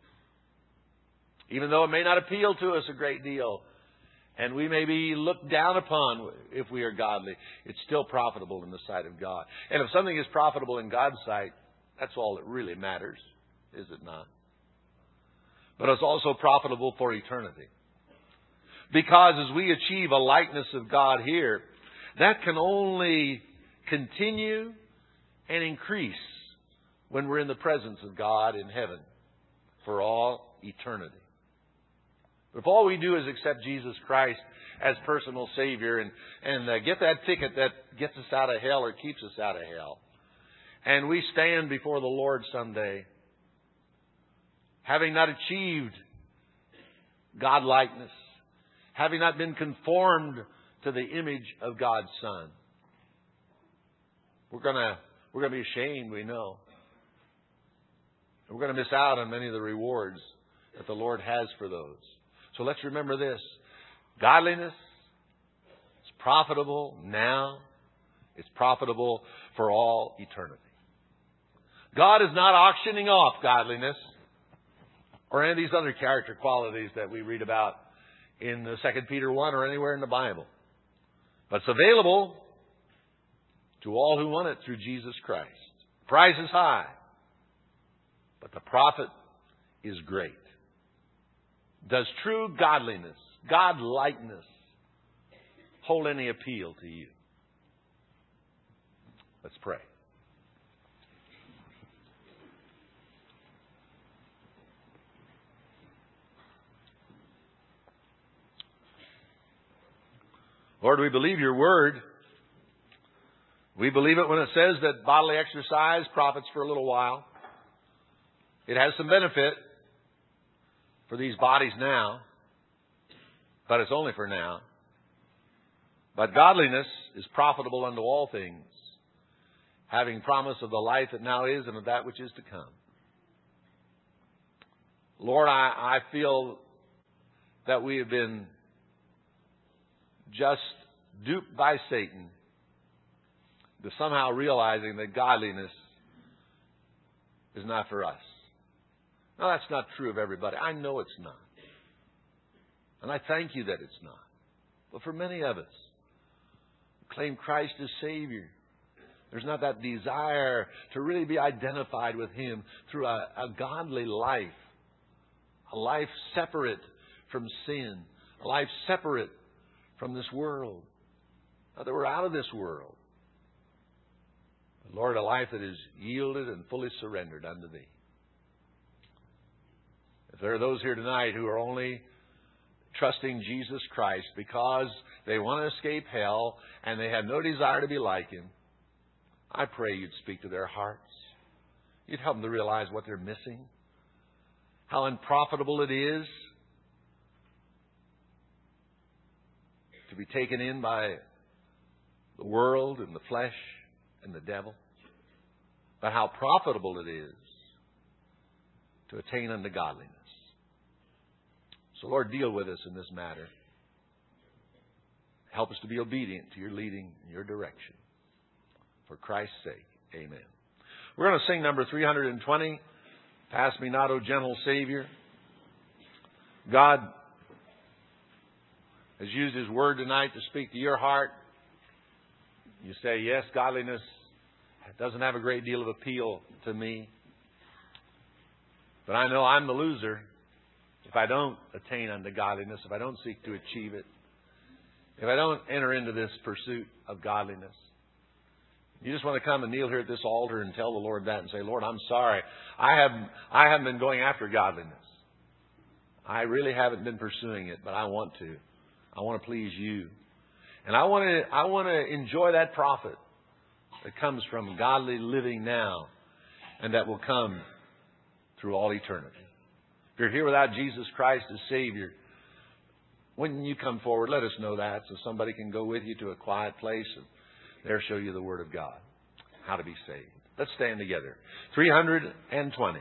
Even though it may not appeal to us a great deal, and we may be looked down upon if we are godly, it's still profitable in the sight of God. And if something is profitable in God's sight, that's all that really matters, is it not? But it's also profitable for eternity. Because as we achieve a likeness of God here, that can only continue and increase when we're in the presence of God in heaven for all eternity. But if all we do is accept Jesus Christ as personal Savior and get that ticket that gets us out of hell or keeps us out of hell, and we stand before the Lord someday, having not achieved godlikeness, having not been conformed to the image of God's Son, we're gonna be ashamed, we know. We're going to miss out on many of the rewards that the Lord has for those. So let's remember this. Godliness is profitable now. It's profitable for all eternity. God is not auctioning off godliness or any of these other character qualities that we read about in 2 Peter 1 or anywhere in the Bible. But it's available to all who want it through Jesus Christ. The price is high, but the profit is great. Does true godliness, godlikeness, hold any appeal to you? Let's pray. Lord, we believe your word. We believe it when it says that bodily exercise profits for a little while. It has some benefit for these bodies now, but it's only for now. But godliness is profitable unto all things, having promise of the life that now is and of that which is to come. Lord, I feel that we have been just duped by Satan to somehow realizing that godliness is not for us. Now, that's not true of everybody. I know it's not. And I thank you that it's not. But for many of us who claim Christ as Savior, there's not that desire to really be identified with Him through a godly life. A life separate from sin. A life separate from this world. Not that we're out of this world. But Lord, a life that is yielded and fully surrendered unto Thee. If there are those here tonight who are only trusting Jesus Christ because they want to escape hell and they have no desire to be like Him, I pray You'd speak to their hearts. You'd help them to realize what they're missing, how unprofitable it is to be taken in by the world and the flesh and the devil, but how profitable it is to attain unto godliness. So, Lord, deal with us in this matter. Help us to be obedient to Your leading and Your direction. For Christ's sake, amen. We're going to sing number 320, Pass Me Not, O Gentle Savior. God has used His Word tonight to speak to your heart. You say, yes, godliness doesn't have a great deal of appeal to me. But I know I'm the loser if I don't attain unto godliness, if I don't seek to achieve it, if I don't enter into this pursuit of godliness. You just want to come and kneel here at this altar and tell the Lord that and say, Lord, I'm sorry. I haven't been going after godliness. I really haven't been pursuing it, but I want to. I want to please You. And I want to enjoy that profit that comes from godly living now and that will come through all eternity. If you're here without Jesus Christ as Savior, when you come forward, let us know that so somebody can go with you to a quiet place and there show you the Word of God, how to be saved. Let's stand together. 320.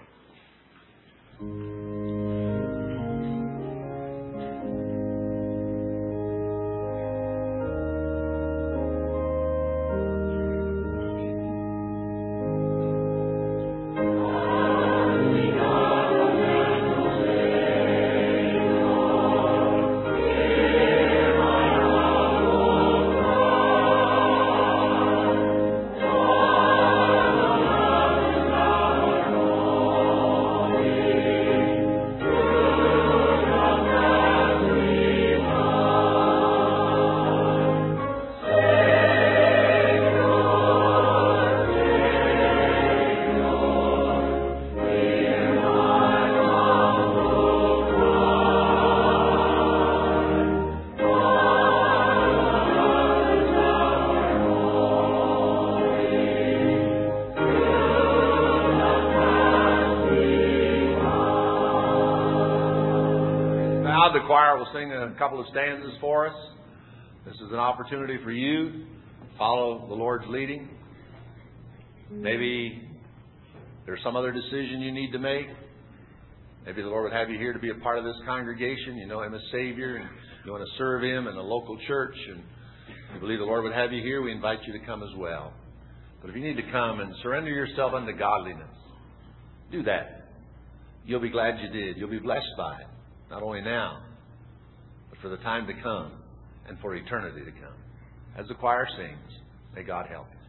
Now the choir will sing a couple of stanzas for us. This is an opportunity for you to follow the Lord's leading. Maybe there's some other decision you need to make. Maybe the Lord would have you here to be a part of this congregation. You know Him as Savior, and you want to serve Him in a local church, and you believe the Lord would have you here. We invite you to come as well. But if you need to come and surrender yourself unto godliness, do that. You'll be glad you did. You'll be blessed by it. Not only now, but for the time to come and for eternity to come. As the choir sings, may God help you.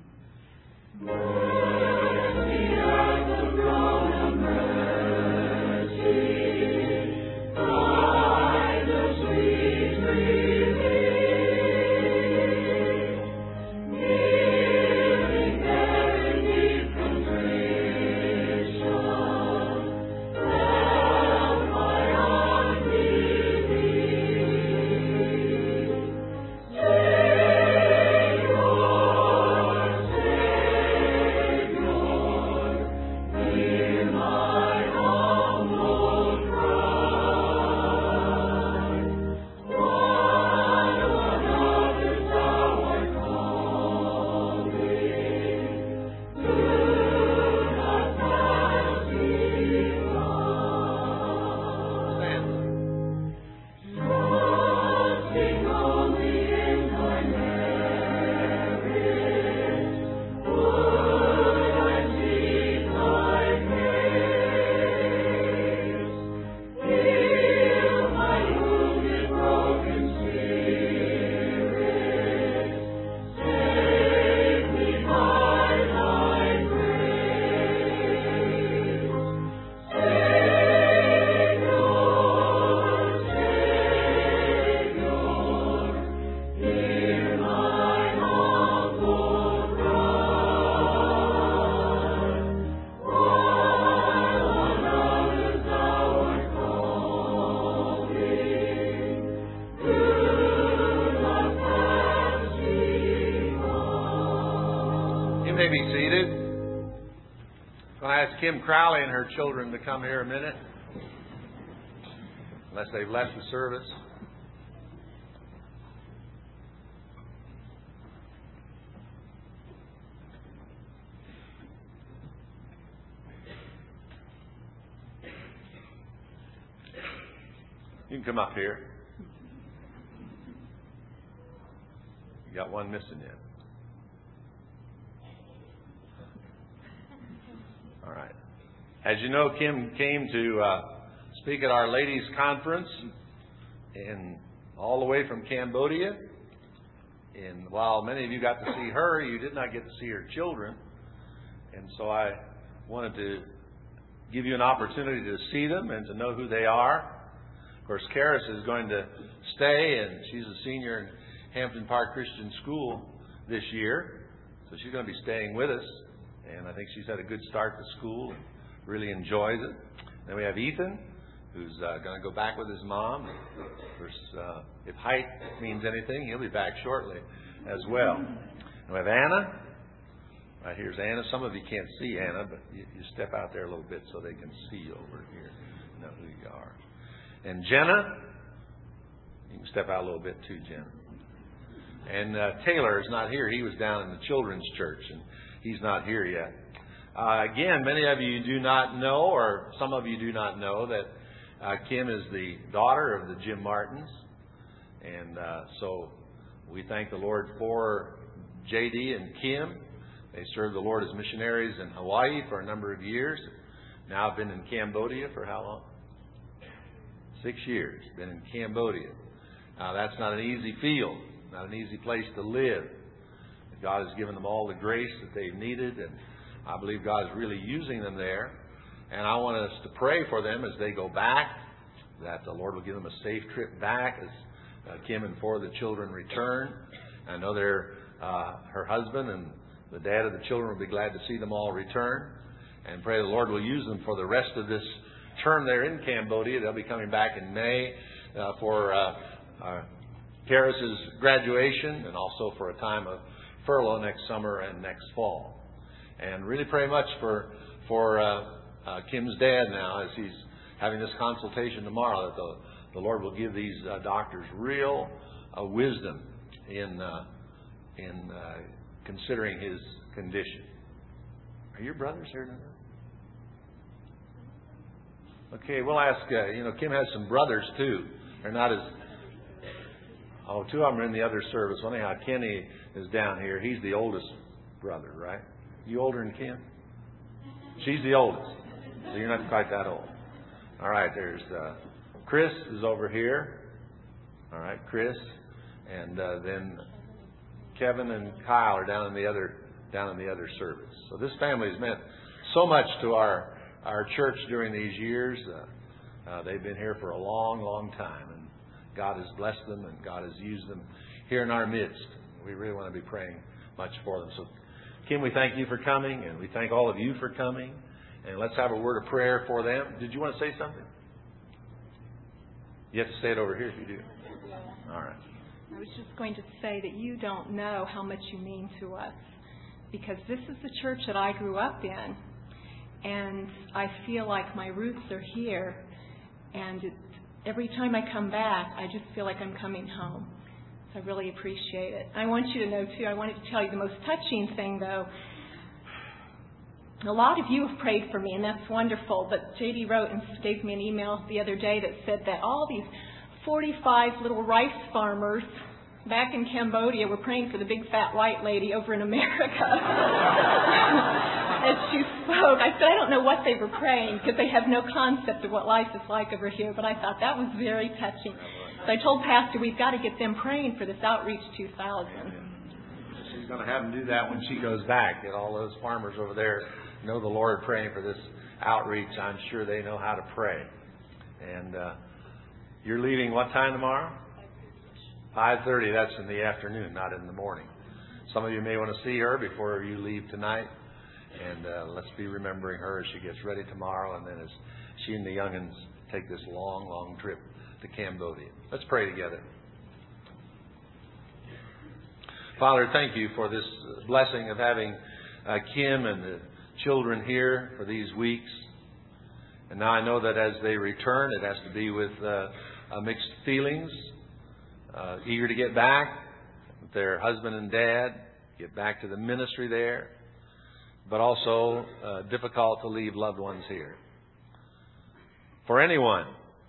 May be seated. I'm going to ask Kim Crowley and her children to come here a minute, unless they've left the service. You can come up here. You got one missing yet. All right. As you know, Kim came to speak at our ladies' conference, and all the way from Cambodia. And while many of you got to see her, you did not get to see her children. And so I wanted to give you an opportunity to see them and to know who they are. Of course, Karis is going to stay, and she's a senior in Hampton Park Christian School this year. So she's going to be staying with us. And I think she's had a good start to school and really enjoys it. Then we have Ethan, who's going to go back with his mom. Of course, if height means anything, he'll be back shortly as well. And we have Anna. Right here's Anna. Some of you can't see Anna, but you step out there a little bit so they can see you over here. Know who you are. And Jenna. You can step out a little bit too, Jenna. And Taylor is not here. He was down in the children's church, and he's not here yet. Again, many of you do not know, or some of you do not know, that Kim is the daughter of the Jim Martins. And so we thank the Lord for J.D. and Kim. They served the Lord as missionaries in Hawaii for a number of years. Now have been in Cambodia for how long? 6 years. Been in Cambodia. Now that's not an easy field, not an easy place to live. God has given them all the grace that they've needed, and I believe God is really using them there. And I want us to pray for them as they go back, that the Lord will give them a safe trip back as Kim and 4 of the children return. I know her husband and the dad of the children will be glad to see them all return, and pray the Lord will use them for the rest of this term they're in Cambodia. They'll be coming back in May for Karis's graduation, and also for a time of furlough next summer and next fall. And really pray much for Kim's dad now, as he's having this consultation tomorrow, that the the Lord will give these doctors real wisdom in considering his condition. Are your brothers here tonight? Okay, we'll ask. Kim has some brothers too. They're not as. Oh, two of them are in the other service. Well, anyhow, Kenny is down here. He's the oldest brother, right? You older than Kim? She's the oldest, so you're not quite that old. All right, there's Chris is over here. All right, Chris, and then Kevin and Kyle are down in the other service. So this family has meant so much to our church during these years. They've been here for a long, long time, and God has blessed them, and God has used them here in our midst. We really want to be praying much for them. So, Kim, we thank you for coming, and we thank all of you for coming. And let's have a word of prayer for them. Did you want to say something? You have to say it over here if you do. All right. I was just going to say that you don't know how much you mean to us, because this is the church that I grew up in, and I feel like my roots are here, and every time I come back, I just feel like I'm coming home. So I really appreciate it. I want you to know, too, I wanted to tell you the most touching thing, though. A lot of you have prayed for me, and that's wonderful, but J.D. wrote and gave me an email the other day that said that all these 45 little rice farmers back in Cambodia were praying for the big fat white lady over in America. As she spoke, I said, I don't know what they were praying, because they have no concept of what life is like over here, but I thought that was very touching. So I told Pastor, we've got to get them praying for this Outreach 2000. She's going to have them do that when she goes back. Get all those farmers over there know the Lord praying for this outreach. I'm sure they know how to pray. And you're leaving what time tomorrow? 5:30. That's in the afternoon, not in the morning. Some of you may want to see her before you leave tonight. And let's be remembering her as she gets ready tomorrow, and then as she and the young'uns take this long, long trip to Cambodia. Let's pray together. Father, thank you for this blessing of having Kim and the children here for these weeks. And now I know that as they return, it has to be with mixed feelings, eager to get back with their husband and dad, get back to the ministry there, but also difficult to leave loved ones here. For anyone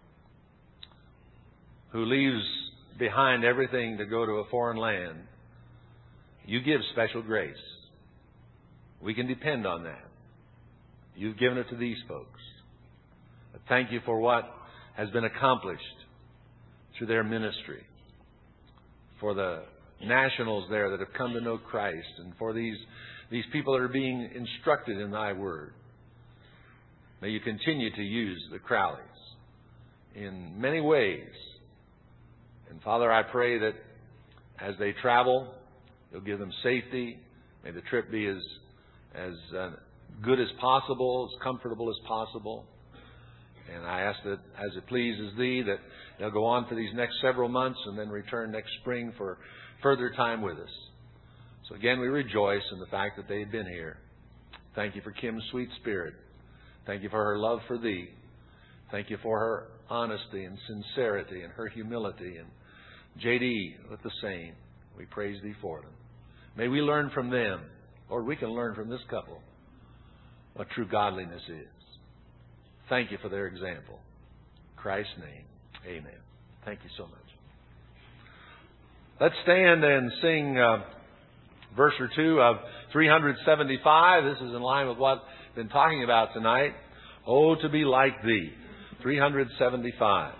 who leaves behind everything to go to a foreign land, you give special grace. We can depend on that. You've given it to these folks. But thank you for what has been accomplished through their ministry, for the nationals there that have come to know Christ, and for these people that are being instructed in Thy Word. May you continue to use the Crowleys in many ways. And Father, I pray that as they travel, You'll give them safety. May the trip be as good as possible, as comfortable as possible. And I ask that, as it pleases Thee, that they'll go on for these next several months and then return next spring for further time with us. So again, we rejoice in the fact that they've been here. Thank you for Kim's sweet spirit. Thank you for her love for Thee. Thank you for her honesty and sincerity and her humility. And J.D. with the same. We praise Thee for them. May we learn from them, or we can learn from this couple, what true godliness is. Thank you for their example. In Christ's name, amen. Thank you so much. Let's stand and sing verse or two of 375. This is in line with what I've been talking about tonight. Oh, to be like Thee. 375.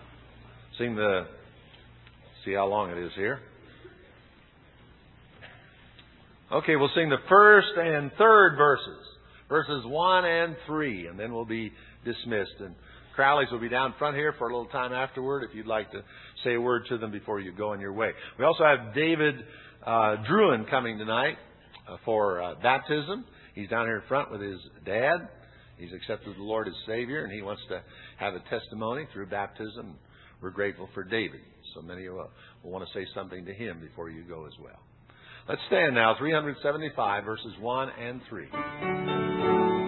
See how long it is here. Okay, we'll sing the first and third verses 1 and 3, and then we'll be dismissed. And Crowleys will be down front here for a little time afterward if you'd like to say a word to them before you go on your way. We also have David Druin coming tonight for baptism. He's down here in front with his dad. He's accepted the Lord as Savior, and he wants to have a testimony through baptism. We're grateful for David. So many of you will want to say something to him before you go as well. Let's stand now, 375, verses 1 and 3.